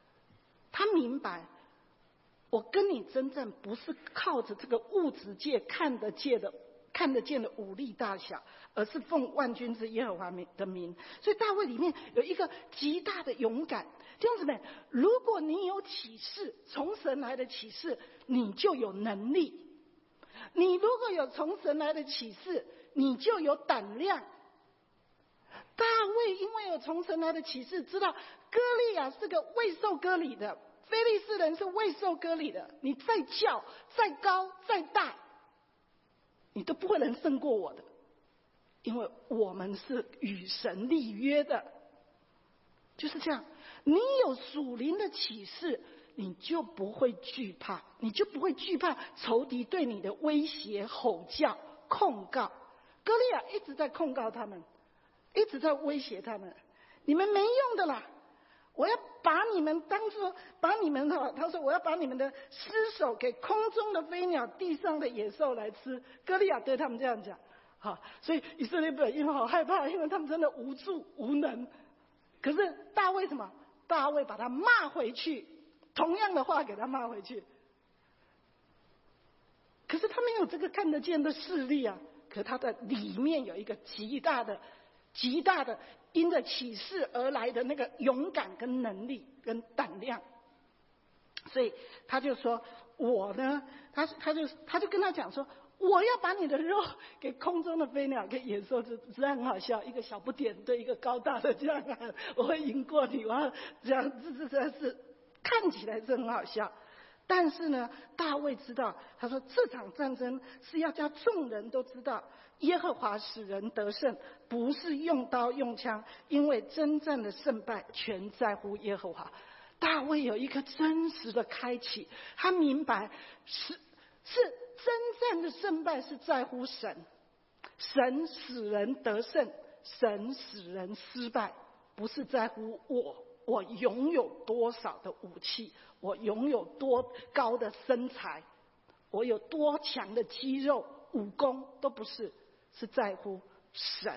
我跟你真正不是靠着这个物质界看得见的武力大小，而是奉万军之耶和华的名。所以大卫里面有一个极大的勇敢。弟兄姊妹，如果你有启示，从神来的启示，你就有能力；你如果有从神来的启示，你就有胆量。大卫因为有从神来的启示，知道歌利亚是个未受割礼的，非利士人是未受割礼的，你再叫再高再大，你都不会能胜过我的，因为我们是与神立约的，就是这样。你有属灵的启示，你就不会惧怕，你就不会惧怕仇敌对你的威胁、吼叫、控告。歌利亚一直在控告他们，一直在威胁他们，你们没用的啦！我要把你们他说我要把你们的尸首给空中的飞鸟、地上的野兽来吃。歌利亚对他们这样讲，好，所以以色列人因为好害怕，因为他们真的无助无能。可是大卫什么？大卫把他骂回去，同样的话给他骂回去。可是他没有这个看得见的势力啊，可他的里面有一个极大的因着启示而来的那个勇敢跟能力跟胆量，所以他就说我呢，他就跟他讲说，我要把你的肉给空中的飞鸟给野兽吃，这样很好笑，一个小不点对一个高大的这样我会赢过你，我要这样这是看起来是很好笑， 但是呢，大卫知道，他说这场战争是要叫众人都知道，耶和华使人得胜，不是用刀用枪，因为征战的胜败全在乎耶和华。大卫有一个真实的开启，他明白是征战的胜败是在乎神，神使人得胜，神使人失败，不是在乎我拥有多少的武器，我拥有多高的身材，我有多强的肌肉武功，都不是，是在乎神。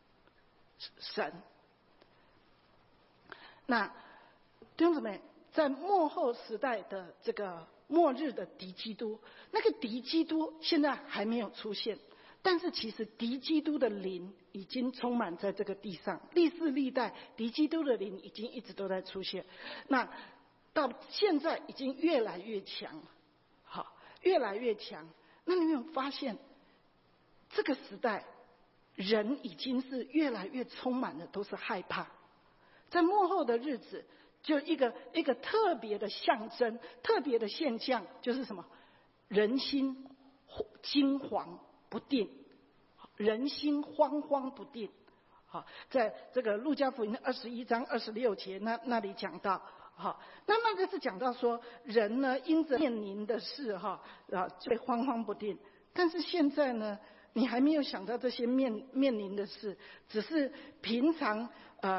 那弟兄姊妹，在末后时代的这个末日的敌基督，那个敌基督现在还没有出现，但是其实敌基督的灵已经充满在这个地上，历世历代敌基督的灵已经一直都在出现，那到现在已经越来越强，好，越来越强。那你有没有发现，这个时代人已经是越来越充满的都是害怕。在末后的日子，就一个特别的象征，特别的现象，就是什么？人心惊惶不定，人心惶惶不定。好，在这个路加福音21章26节那里讲到，好，那个是讲到说人呢因着面临的事就会惶惶不定。但是现在呢，你还没有想到这些面临的事，只是平常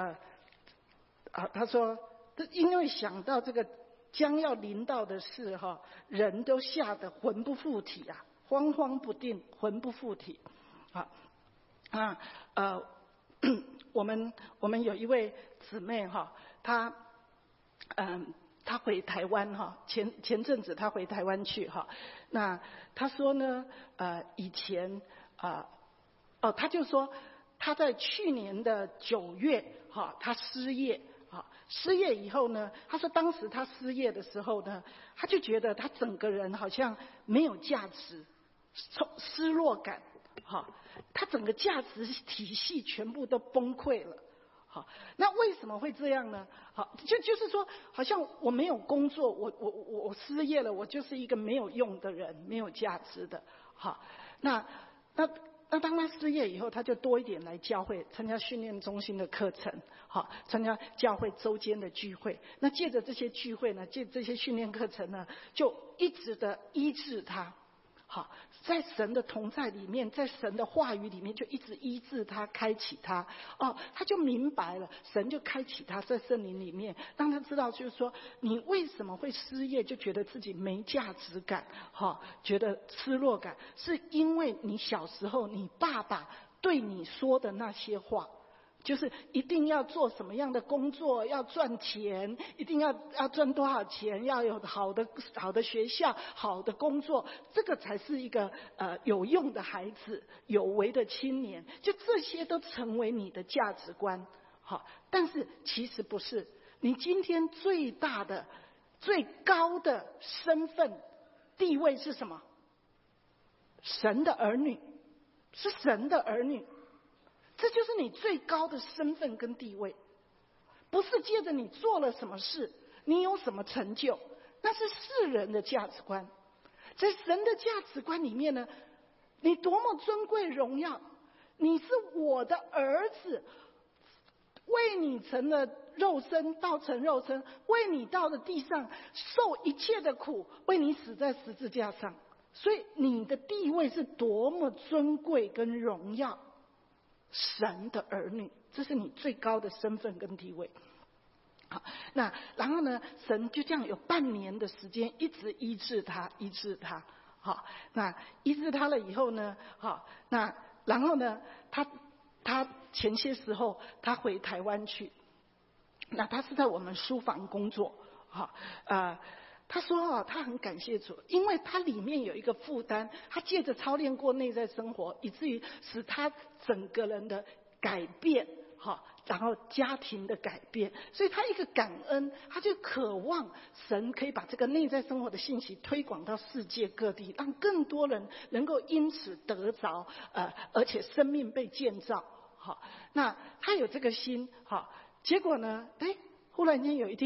他说，因为想到这个将要临到的事人都吓得魂不附体啊，惶惶不定，魂不附体。我们有一位姊妹她回台湾前阵子她回台湾去那她说呢以前她就说她在去年的9月她失业。失业以后呢，他说当时他失业的时候呢，他就觉得他整个人好像没有价值，失落感，他整个价值体系全部都崩溃了。那为什么会这样呢？就是说，好像我没有工作，我失业了，我就是一个没有用的人，没有价值的。那当他失业以后，他就多一点来教会参加训练中心的课程，参加教会周间的聚会。那借着这些聚会呢，借这些训练课程呢，就一直的医治他。在神的同在里面，在神的话语里面，就一直医治他，开启他。他就明白了，神就开启他，在圣灵里面，让他知道，就是说，你为什么会失业，就觉得自己没价值感，觉得失落感，是因为你小时候你爸爸对你说的那些话。就是一定要做什么样的工作，要赚钱，一定要赚多少钱，要有好的学校，好的工作，这个才是一个有用的孩子，有为的青年。就这些都成为你的价值观。但是其实不是，你今天最大的、最高的身份地位是什么？神的儿女，是神的儿女。这就是你最高的身份跟地位，不是借着你做了什么事，你有什么成就，那是世人的价值观。在神的价值观里面呢，你多么尊贵荣耀，你是我的儿子，为你成了肉身，道成肉身，为你到了地上受一切的苦，为你死在十字架上，所以你的地位是多么尊贵跟荣耀。神的儿女，这是你最高的身份跟地位。好，那然后呢，神就这样有半年的时间一直医治他。好，那医治他了以后呢，好，那然后呢，他前些时候他回台湾去，那他是在我们书房工作。好，他说他很感谢主，因为他里面有一个负担，他借着操练过内在生活，以至于使他整个人的改变，然后家庭的改变，所以他一个感恩，他就渴望神可以把这个内在生活的信息推广到世界各地，让更多人能够因此得着，而且生命被建造。那他有这个心，结果呢，忽然间有一天，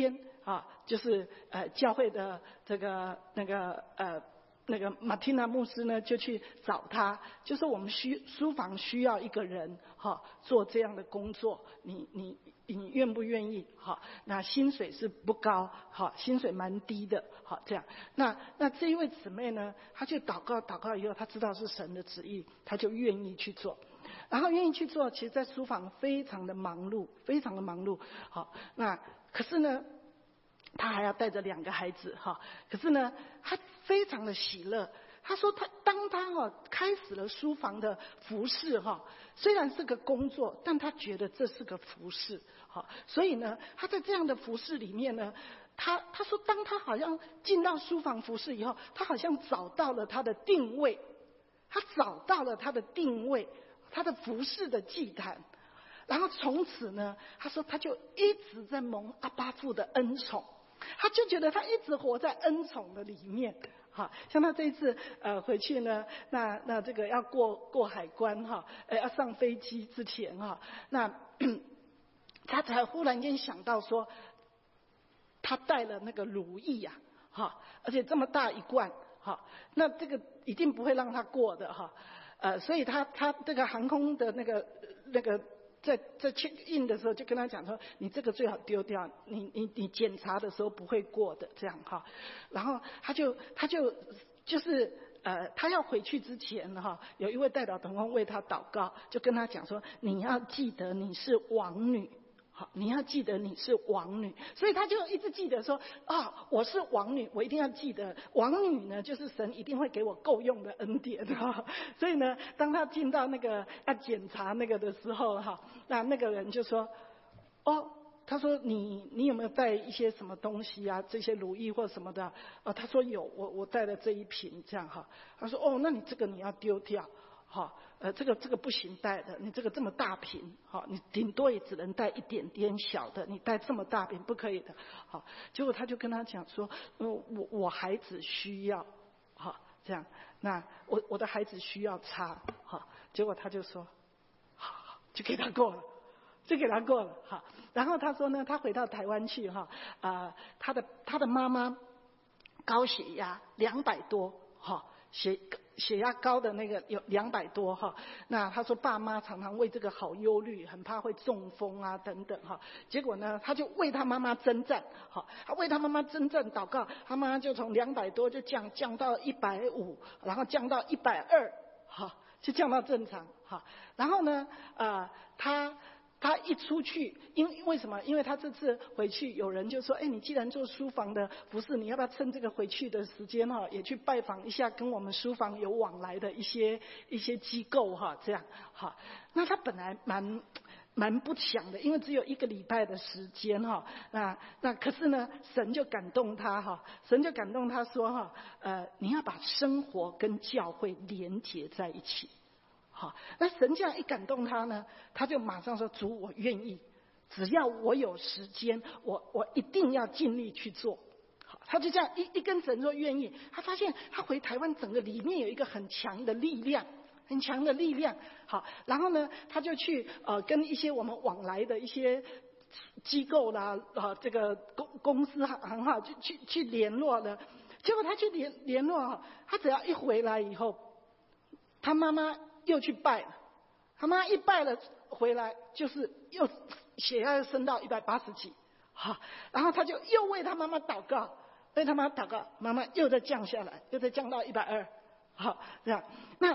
就是教会的这个那个马蒂娜牧师呢就去找他，就说我们书房需要一个人做这样的工作，你愿不愿意？那薪水是不高，薪水蛮低的，这样。那这一位姊妹呢，她就祷告以后，她知道是神的旨意，她就愿意去做。然后愿意去做，其实在书房非常的忙碌，非常的忙碌。那可是呢，他还要带着2个孩子可是呢，他非常的喜乐。他说当他开始了书房的服事虽然是个工作，但他觉得这是个服事所以呢，他在这样的服事里面呢，他说当他好像进到书房服事以后，他好像找到了他的定位，他找到了他的定位，他的服事的祭坛。然后从此呢，他说他就一直在蒙阿爸父的恩宠，他就觉得他一直活在恩宠的里面。像他这一次回去呢，那这个要过海关要上飞机之前那他才忽然间想到说，他带了那个乳液而且这么大一罐那这个一定不会让他过的所以他这个航空的那个在 check in 的时候就跟他讲说，你这个最好丢掉，你检查的时候不会过的这样然后他就是他要回去之前有一位代祷同工为他祷告，就跟他讲说，你要记得你是王女。你要记得你是王女，所以他就一直记得说我是王女，我一定要记得王女呢，就是神一定会给我够用的恩典所以呢，当他进到那个要检查那个的时候那个人就说他说你有没有带一些什么东西啊？这些乳液或什么的他说有，我带了这一瓶这样他说那你这个你要丢掉这个不行带的，你这个这么大瓶你顶多也只能带一点点小的，你带这么大瓶不可以的结果他就跟他讲说我孩子需要这样，那我的孩子需要擦结果他就说好，就给他过了然后他说呢，他回到台湾去他的妈妈高血压200多血压高的那个有200多那他说爸妈常常为这个好忧虑，很怕会中风啊等等结果呢，他就为他妈妈征战他为他妈妈征战祷告，他妈妈就从200多就降到150，然后降到120就降到正常然后呢他一出去，为什么？因为他这次回去，有人就说：“你既然做书房的服事，你要不要趁这个回去的时间也去拜访一下跟我们书房有往来的一些机构这样那他本来蛮不想的，因为只有1个礼拜的时间那可是呢，神就感动他神就感动他说你要把生活跟教会连结在一起。那神这样一感动他呢，他就马上说：“主，我愿意，只要我有时间，我一定要尽力去做。”他就这样一跟神说愿意，他发现他回台湾整个里面有一个很强的力量，很强的力量。然后呢，他就去跟一些我们往来的一些机构啦这个公司行就去联络了。结果他去联络他只要一回来以后，他妈妈又去拜了，他妈一拜了回来，就是又血压又升到180几，然后他就又为他妈妈祷告，为他妈妈祷告，妈妈又再降下来，又再降到120，这样，那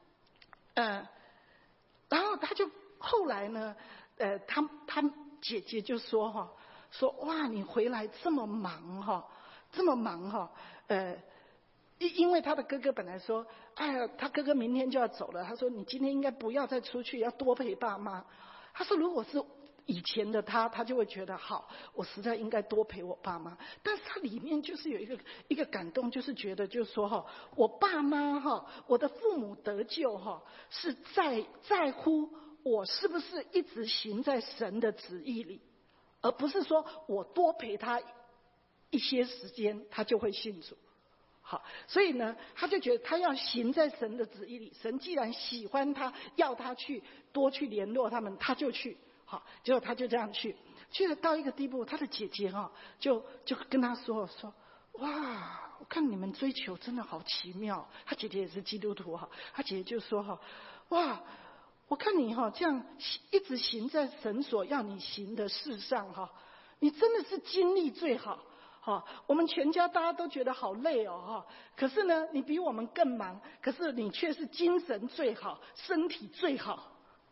然后他就后来呢，他姐姐就说哇，你回来这么忙这么忙因为他的哥哥本来说，哎呀，他哥哥明天就要走了。他说你今天应该不要再出去，要多陪爸妈。他说如果是以前的他就会觉得好，我实在应该多陪我爸妈。但是他里面就是有一个感动，就是觉得就是说我爸妈我的父母得救是在乎我是不是一直行在神的旨意里，而不是说我多陪他一些时间，他就会信主。所以呢，他就觉得他要行在神的旨意里。神既然喜欢他，要他去多去联络他们，他就去。结果他就这样去。 去了到一个地步，他的姐姐就跟他说，哇，我看你们追求真的好奇妙。他姐姐也是基督徒他姐姐就说哇，我看你这样一直行在神所要你行的事上你真的是精力最好。我们全家大家都觉得好累可是呢，你比我们更忙，可是你却是精神最好，身体最好。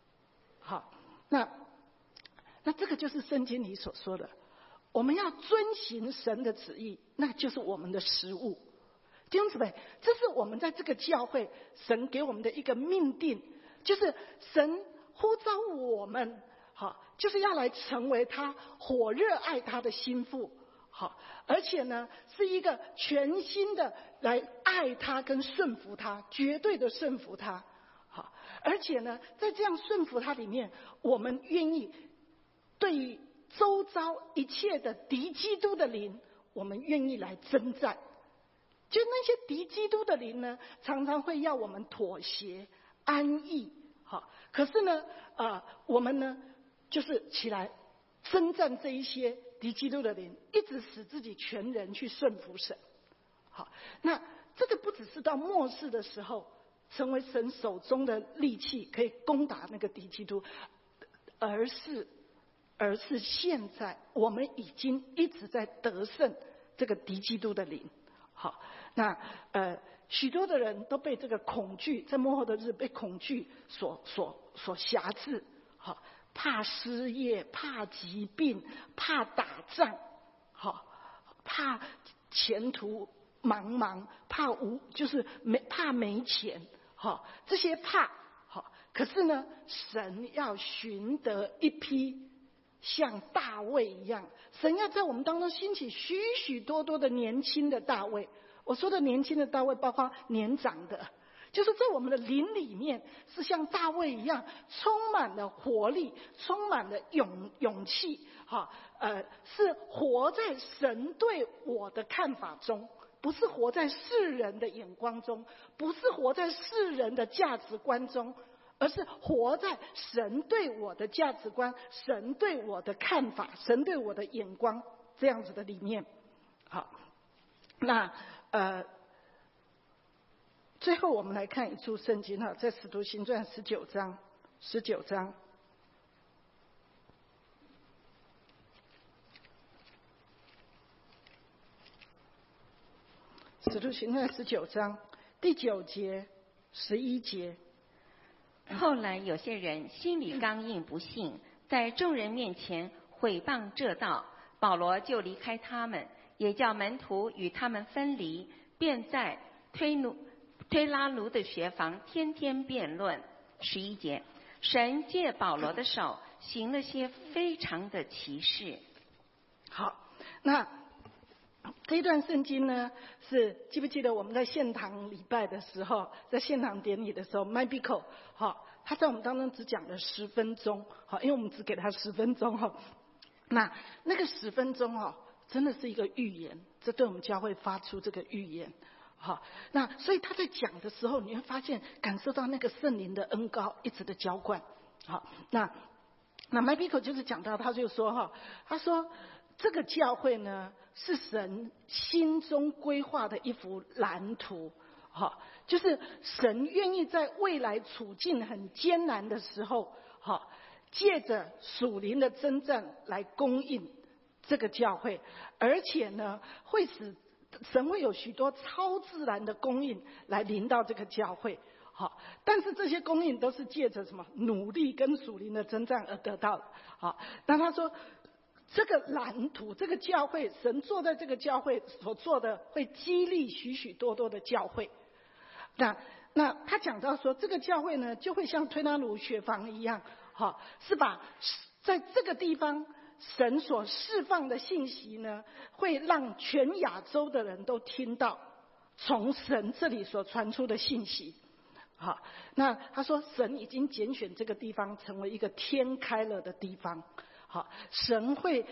那这个就是圣经里所说的，我们要遵行神的旨意，那就是我们的食物。弟兄姊妹，这是我们在这个教会神给我们的一个命定，就是神呼召我们就是要来成为他火热爱他的心腹。而且呢，是一个全心的来爱他跟顺服他，绝对的顺服他。而且呢，在这样顺服他里面，我们愿意对于周遭一切的敌基督的灵，我们愿意来征战。就那些敌基督的灵呢，常常会要我们妥协安逸。可是呢我们呢就是起来征战这一些敌基督的灵，一直使自己全人去顺服神。那这个不只是到末世的时候成为神手中的利器，可以攻打那个敌基督，而是现在我们已经一直在得胜这个敌基督的灵。那许多的人都被这个恐惧，在末后的日被恐惧所辖制。怕失业，怕疾病，怕打仗，怕前途茫茫，怕没钱，这些怕。可是呢，神要寻得一批像大卫一样，神要在我们当中兴起许许多多的年轻的大卫。我说的年轻的大卫，包括年长的，就是在我们的灵里面是像大卫一样充满了活力，充满了勇气。是活在神对我的看法中，不是活在世人的眼光中，不是活在世人的价值观中，而是活在神对我的价值观，神对我的看法，神对我的眼光这样子的里面。那最后我们来看一处圣经在使徒行传19章。使徒行传19章第9节、11节。 后来有些人心里刚硬不信，在众人面前毁谤这道，保罗就离开他们，也叫门徒与他们分离，便在推拉奴的学房天天辩论。11节，神借保罗的手行了些非常的奇事。 好，那这一段圣经呢，是记不记得我们在献堂礼拜的时候，在献堂典礼的时候 ，My Biko 他在我们当中只讲了10分钟，因为我们只给他10分钟那个10分钟真的是一个预言，这对我们教会发出这个预言。那所以他在讲的时候，你会发现感受到那个圣灵的恩膏一直的浇灌。那 My Biko 就是讲到，他就说他说这个教会呢是神心中规划的一幅蓝图。就是神愿意在未来处境很艰难的时候，借着属灵的征战来供应这个教会，而且呢，会使神会有许多超自然的供应来临到这个教会。但是这些供应都是借着什么努力跟属灵的征战而得到的。那他说这个蓝图，这个教会，神坐在这个教会所做的，会激励许许多多的教会。那他讲到说，这个教会呢，就会像推拉奴学房一样，是把在这个地方神所释放的信息呢，会让全亚洲的人都听到从神这里所传出的信息。那他说，神已经拣选这个地方成为一个天开了的地方。神会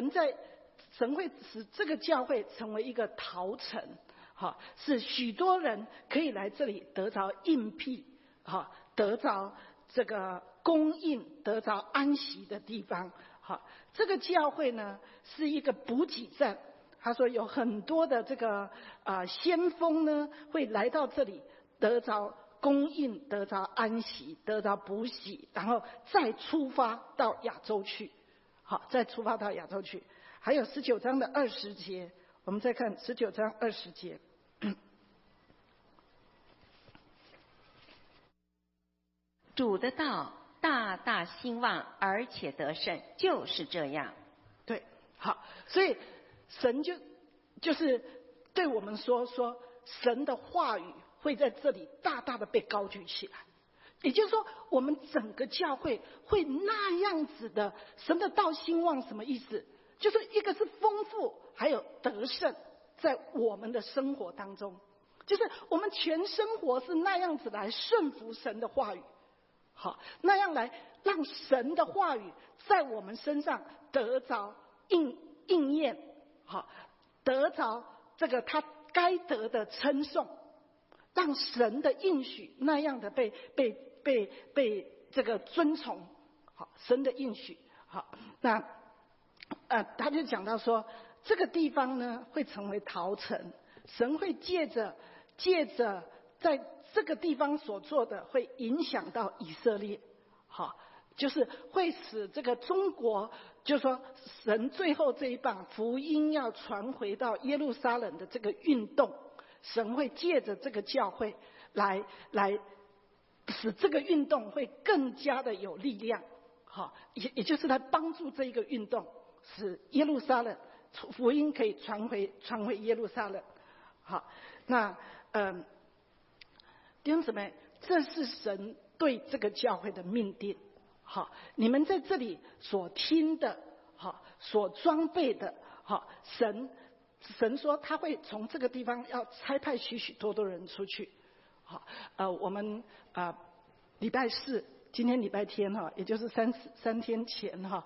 使这个教会成为一个陶城。是许多人可以来这里得着应庇，得着这个供应，得着安息的地方。 好，这个教会呢是一个补给站。他说有很多的这个先锋呢会来到这里，得着供应，得着安息，得着补给，然后再出发到亚洲去。好，再出发到亚洲去。还有19章的20节，我们再看19章20节。 主的道大大兴旺，而且得胜，就是这样。 对，好，所以神就是对我们说神的话语会在这里大大的被高举起来。也就是说，我们整个教会会那样子的，神的道兴旺什么意思？就是一个是丰富，还有得胜，在我们的生活当中，就是我们全生活是那样子来顺服神的话语。好，那样来让神的话语在我们身上得着应验，好，得着这个他该得的称颂，让神的应许那样的被这个尊崇。好，神的应许。好，那他就讲到说，这个地方呢会成为陶城，神会借着在这个地方所做的会影响到以色列。好，就是会使这个中国，就是说神最后这一棒福音要传回到耶路撒冷的这个运动，神会借着这个教会来使这个运动会更加的有力量。好，也就是来帮助这一个运动，使耶路撒冷福音可以传回耶路撒冷。好，那弟兄姊妹，这是神对这个教会的命定。好，你们在这里所听的，好，所装备的，好，神说他会从这个地方要差派许许多多人出去。好，我们礼拜四，今天礼拜天哈，也就是三天前哈，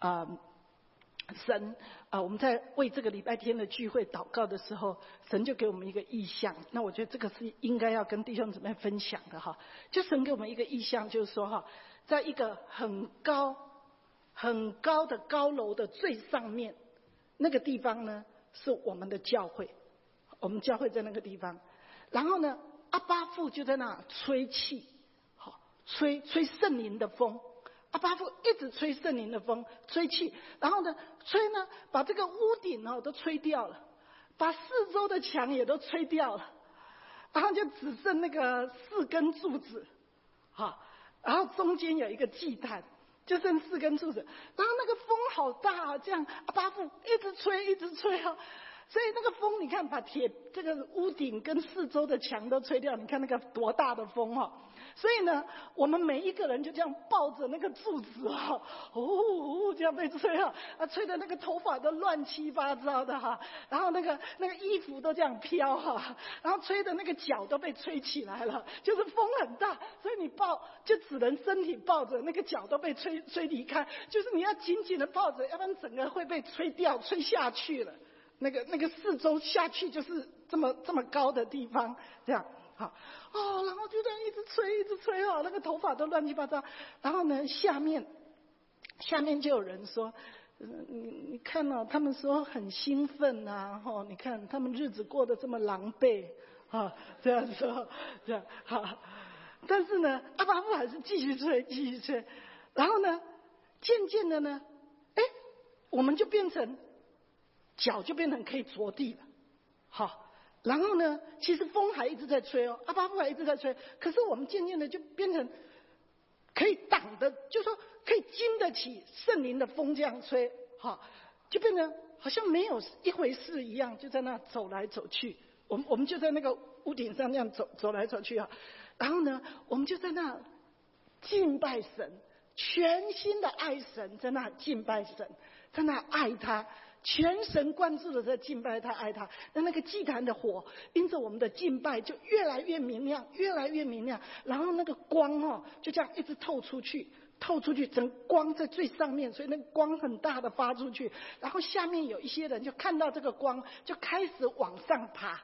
神我们在为这个礼拜天的聚会祷告的时候，神就给我们一个意象。那我觉得这个是应该要跟弟兄姊妹分享的哈。就神给我们一个意象，就是说哈，在一个很高的高楼的最上面，那个地方呢是我们的教会，我们教会在那个地方。然后呢，阿巴父就在那吹气，好，吹圣灵的风。阿巴父一直吹圣灵的风，吹气，然后呢，把这个屋顶都吹掉了，把四周的墙也都吹掉了，然后就只剩那个4根柱子，好，然后中间有一个祭坛，就剩4根柱子，然后那个风好大啊，这样阿巴父一直吹啊。所以那个风，你看把这个屋顶跟四周的墙都吹掉，你看那个多大的风哦！所以呢，我们每一个人就这样抱着那个柱子哦，这样被吹啊，吹的那个头发都乱七八糟的哈，然后那个衣服都这样飘哈，然后吹的那个脚都被吹起来了，就是风很大，所以你就只能身体抱着，那个脚都被吹离开，就是你要紧紧的抱着，要不然整个会被吹掉、吹下去了。那个四周下去就是这么高的地方，这样好然后就这样一直吹哦，那个头发都乱七八糟。然后呢，下面就有人说，你看哦，他们说很兴奋啊，你看他们日子过得这么狼狈啊，这样说，这样好。但是呢，阿巴父还是继续吹，然后呢，渐渐的呢，我们就变成。脚就变成可以着地了，好，然后呢，其实风还一直在吹哦，阿巴父还一直在吹，可是我们渐渐的就变成可以挡的，就说可以经得起圣灵的风这样吹，好，就变成好像没有一回事一样，就在那走来走去。我们就在那个屋顶上这样走来走去啊，然后呢，我们就在那敬拜神，全心的爱神，在那敬拜神，在那爱他。全神贯注的在敬拜他，爱他。那个祭坛的火，因着我们的敬拜就越来越明亮，然后那个光就这样一直透出去，整光在最上面，所以那个光很大的发出去。然后下面有一些人就看到这个光，就开始往上爬。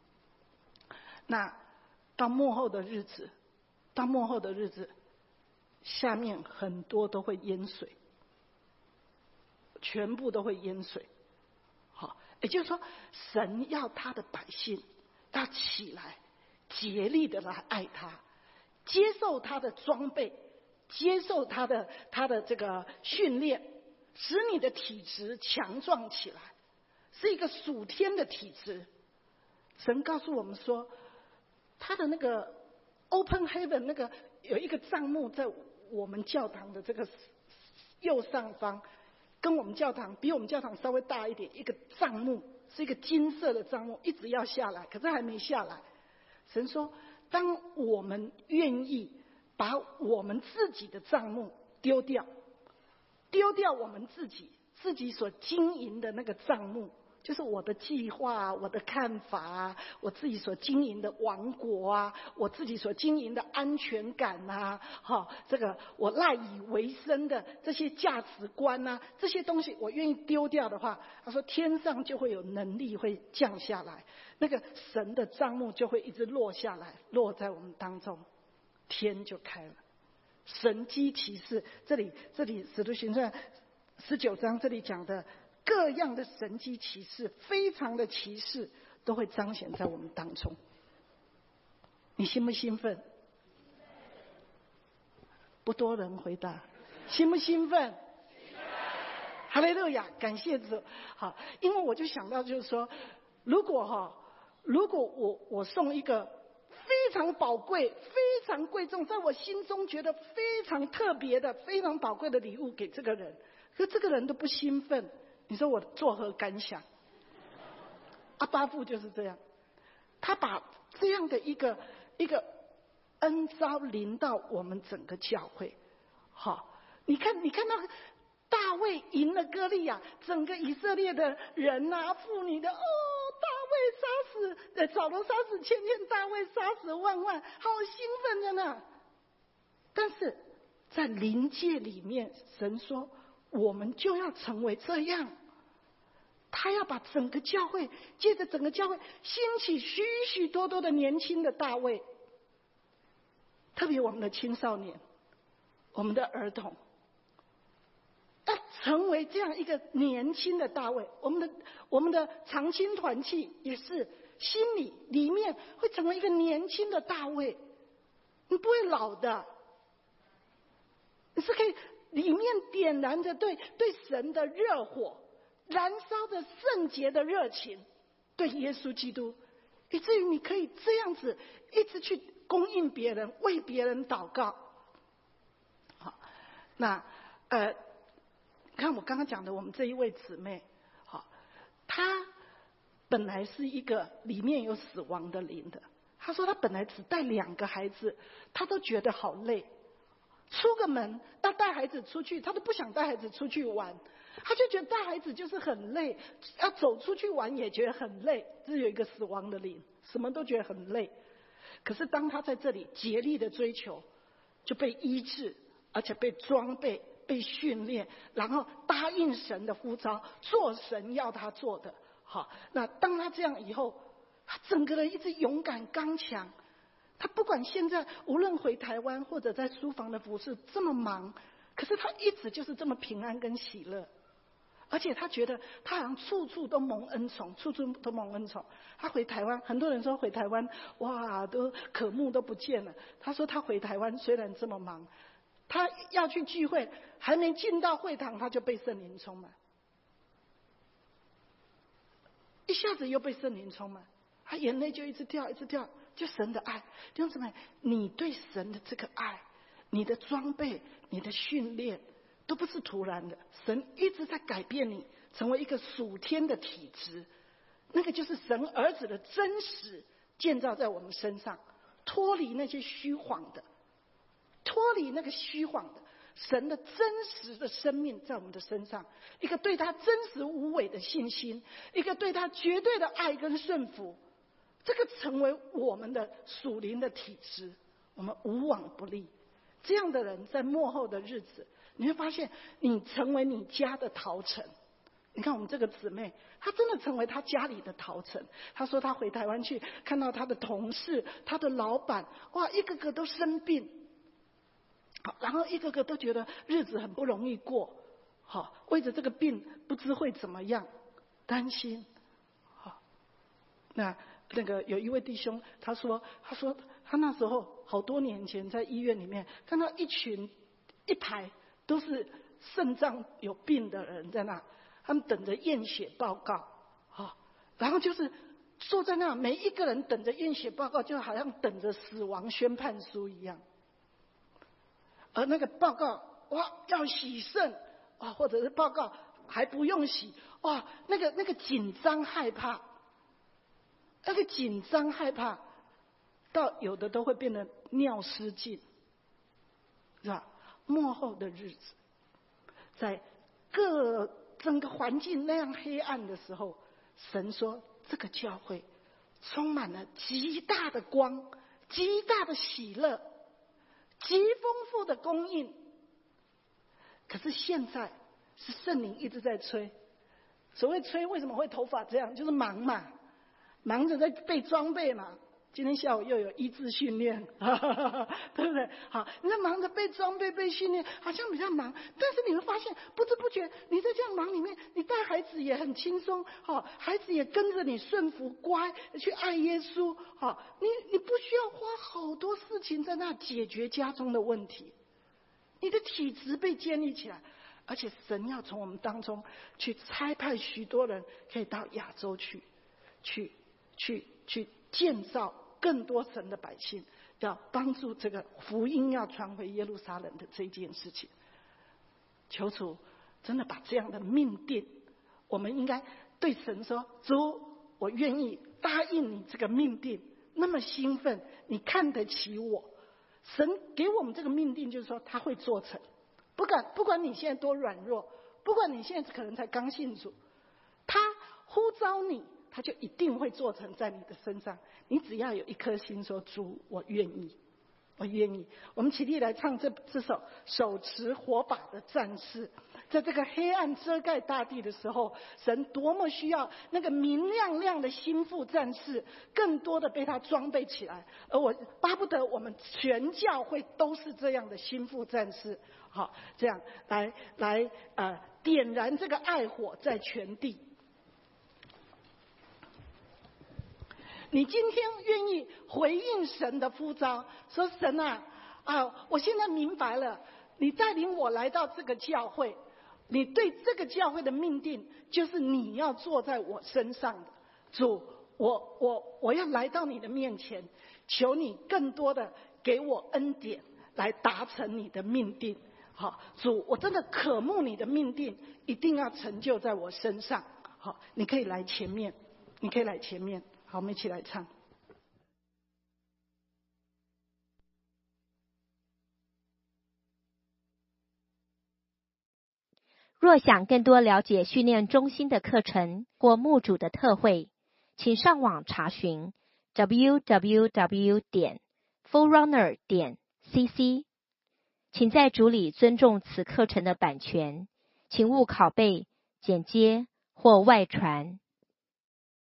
那到末后的日子， 下面很多都会淹水，全部都会淹水。好，也就是说，神要他的百姓要起来，竭力的来爱他，接受他的装备，接受他的这个训练，使你的体质强壮起来，是一个属天的体质。神告诉我们说，他的那个 open heaven 那个有一个帐幕在我们教堂的这个右上方，跟我们教堂比我们教堂稍微大一点，一个帐幕是一个金色的帐幕，一直要下来，可是还没下来。神说，当我们愿意把我们自己的帐幕丢掉我们自己所经营的那个帐幕，就是我的计划、我的看法啊，我自己所经营的王国啊，我自己所经营的安全感啊，这个我赖以为生的这些价值观啊，这些东西我愿意丢掉的话，他说天上就会有能力会降下来，那个神的帐幕就会一直落下来，落在我们当中，天就开了。神迹奇事，这里使徒行传19章这里讲的各样的神迹奇事，非常的奇事，都会彰显在我们当中。你兴不兴奋？不多人回答。兴不兴奋？哈利路亚，感谢主。好，因为我就想到就是说，如果我送一个非常宝贵、非常贵重，在我心中觉得非常特别的、非常宝贵的礼物给这个人，可这个人都不兴奋，你说我作何感想？阿巴父就是这样，他把这样的一个恩召临到我们整个教会。好，你看到大卫赢了歌利亚，整个以色列的人啊、妇女的扫罗杀死千千，大卫杀死万万，好兴奋的呢。但是在灵界里面，神说我们就要成为这样，他要把整个教会，借着整个教会兴起许许多多的年轻的大卫，特别我们的青少年，我们的儿童，要成为这样一个年轻的大卫。我们的长青团契也是心里面会成为一个年轻的大卫，你不会老的，你是可以里面点燃着对神的热火，燃烧着圣洁的热情，对耶稣基督，以至于你可以这样子一直去供应别人，为别人祷告。好，那看我刚刚讲的我们这一位姊妹，好，她本来是一个里面有死亡的灵的，她说她本来只带2个孩子，她都觉得好累，出个门要带孩子出去，她都不想带孩子出去玩，她就觉得带孩子就是很累，要走出去玩也觉得很累，这有一个死亡的灵，什么都觉得很累。可是当她在这里竭力的追求，就被医治，而且被装备，被训练，然后答应神的呼召，做神要他做的。好，那当他这样以后，他整个人一直勇敢刚强。他不管现在无论回台湾或者在书房的服事这么忙，可是他一直就是这么平安跟喜乐。而且他觉得他好像处处都蒙恩宠，处处都蒙恩宠。他回台湾，很多人说回台湾，哇，都渴慕都不见了。他说他回台湾虽然这么忙，他要去聚会，还没进到会堂，他就被圣灵充满，一下子又被圣灵充满，他眼泪就一直掉，一直掉，就神的爱。弟兄姊妹，你对神的这个爱，你的装备，你的训练，都不是突然的，神一直在改变你，成为一个属天的体质，那个就是神儿子的真实建造在我们身上，脱离那些虚晃的，脱离那个虚晃的，神的真实的生命在我们的身上，一个对他真实无伪的信心，一个对他绝对的爱跟顺服，这个成为我们的属灵的体质，我们无往不利。这样的人在末后的日子，你会发现你成为你家的陶城。你看我们这个姊妹，她真的成为她家里的陶城。她说她回台湾去，看到她的同事、她的老板，哇，一个个都生病， 好，然后一个个都觉得日子很不容易过，好，为着这个病不知会怎么样，担心。好，那个有一位弟兄，他说他那时候好多年前在医院里面看到一排都是肾脏有病的人在那，他们等着验血报告，好，然后就是坐在那，每一个人等着验血报告，就好像等着死亡宣判书一样。而那个报告，哇，要洗肾啊，或者是报告还不用洗，哇，那个紧张害怕，那个紧张害怕，到有的都会变得尿失禁，是吧？末后的日子，在整个环境那样黑暗的时候，神说这个教会充满了极大的光，极大的喜乐，极丰富的供应。可是现在是圣灵一直在催，所谓催，为什么会头发这样？就是忙嘛，忙着在被装备嘛。今天下午又有医治训练，对不对？好，你在忙着被装备、被训练，好像比较忙，但是你会发现，不知不觉你在这样忙里面，你带孩子也很轻松，好，孩子也跟着你顺服、乖，去爱耶稣，好，你不需要花好多事情在那解决家中的问题，你的体质被建立起来，而且神要从我们当中去差派许多人，可以到亚洲去建造更多神的百姓，要帮助这个福音要传回耶路撒冷的这件事情。求主真的把这样的命定，我们应该对神说：主，我愿意答应你这个命定，那么兴奋，你看得起我。神给我们这个命定，就是说他会做成，不管你现在多软弱，不管你现在可能才刚信主，他呼召你，他就一定会做成在你的身上。你只要有一颗心说：主，我愿意，我愿意。我们起立来唱这首手持火把的战士。在这个黑暗遮盖大地的时候，神多么需要那个明亮亮的心腹战士，更多的被他装备起来。而我巴不得我们全教会都是这样的心腹战士，好，这样来点燃这个爱火在全地。你今天愿意回应神的呼召，说神啊，我现在明白了，你带领我来到这个教会，你对这个教会的命定就是你要坐在我身上的。主，我要来到你的面前，求你更多的给我恩典来达成你的命定。好，主，我真的渴慕你的命定一定要成就在我身上。好，你可以来前面，你可以来前面。好，我们一起来唱。 若想更多了解训练中心的课程或牧主的特会，请上网查询 www.forerunner.cc。请在主里尊重此课程的版权，请勿拷贝、剪接或外传。